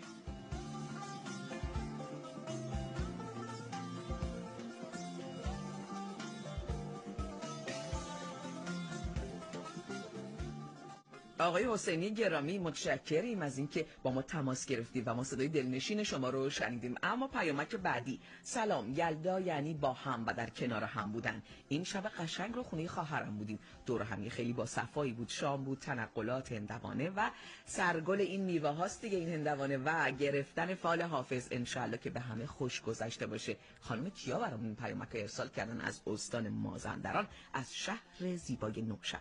آقای حسینی گرامی، متشکریم از اینکه با ما تماس گرفتید و ما صدای دلنشین شما رو شنیدیم. اما پیامک بعدی: سلام، یلدا یعنی با هم و در کنار هم بودن. این شب قشنگ رو خونه خواهرم بودیم، دور همی خیلی با صفایی بود، شام بود، تنقلات، هندوانه و سرگل این میوه هاست دیگه، این هندوانه و گرفتن فال حافظ. انشالله که به همه خوش گذشته باشه. خانم کیا برامون این پیامک ارسال کردن از استان مازندران، از شهر زیبای نوشهر.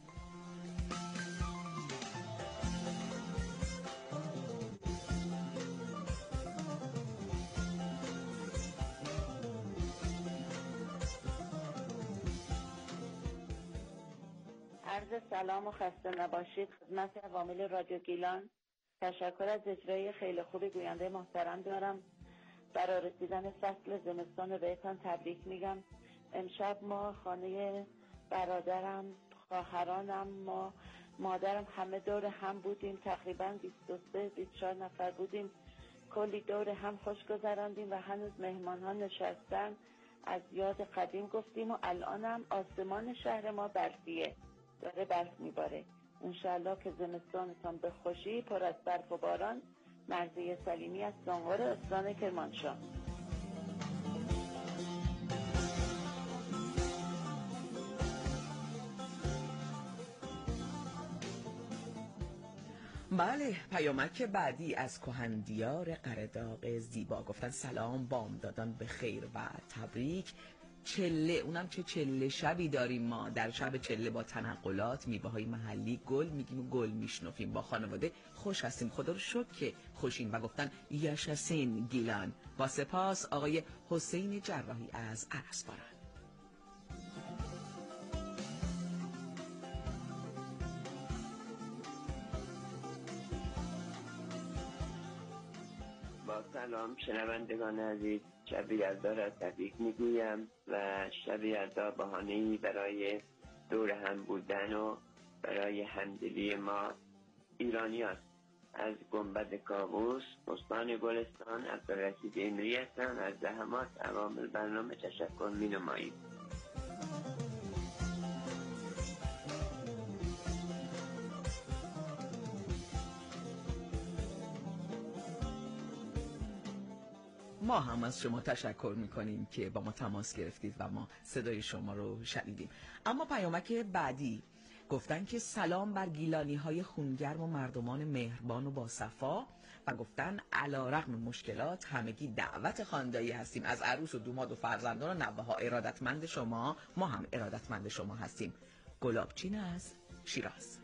عرض سلام و خسته نباشید خدمت عوامل رادیو گیلان. تشکر از اجرای خیلی خوب گوینده محترم دارم. برای رسیدن فصل زمستان رو بهتان تبریک میگم. امشب ما خانه برادرم، خواهرانم، ما مادرم همه دور هم بودیم، تقریبا بیست و سه بیست و چهار نفر بودیم، کلی دور هم خوش گذراندیم و هنوز مهمان ها نشستن. از یاد قدیم گفتیم و الانم آسمان شهر ما برفیه، داره برف میباره. انشالله که زمستانتان به خوشی، پر از برف و باران. مرضیه سلیمی از زنگار استان کرمانشاه. بله، پیامک بعدی از کهندیار قرداغ زیبا، گفتن سلام، بامدادان به خیر و تبریک. چله، اونم چه چله شبی داریم ما. در شب چله با تنقلات، میوه های محلی، گل میگیم و گل میشنفیم، با خانواده خوش هستیم. خدا رو شکر که خوشین. و گفتن یاشسین گیلان. با سپاس آقای حسین جراحی از عرسباران. با سلام شنوندگان عزیز، شب یلدا را تبریک میگویم و شب یلدا بهانه‌ای برای دور هم بودن و برای همدلی ما ایرانی است. از گنبد کاووس، استان گلستان، عبدالرشید امری هستم. از زحمات عوامل برنامه تشکر می نماییم. ما هم از شما تشکر میکنیم که با ما تماس گرفتید و ما صدای شما رو شنیدیم. اما پیامک بعدی گفتن که سلام بر گیلانی های خونگرم و مردمان مهربان و با صفا و گفتن علیرغم مشکلات همگی دعوت خاندایی هستیم. از عروس و دوماد و فرزندان و نوه ها ارادتمند شما، ما هم ارادتمند شما هستیم. گلابچین از شیراز.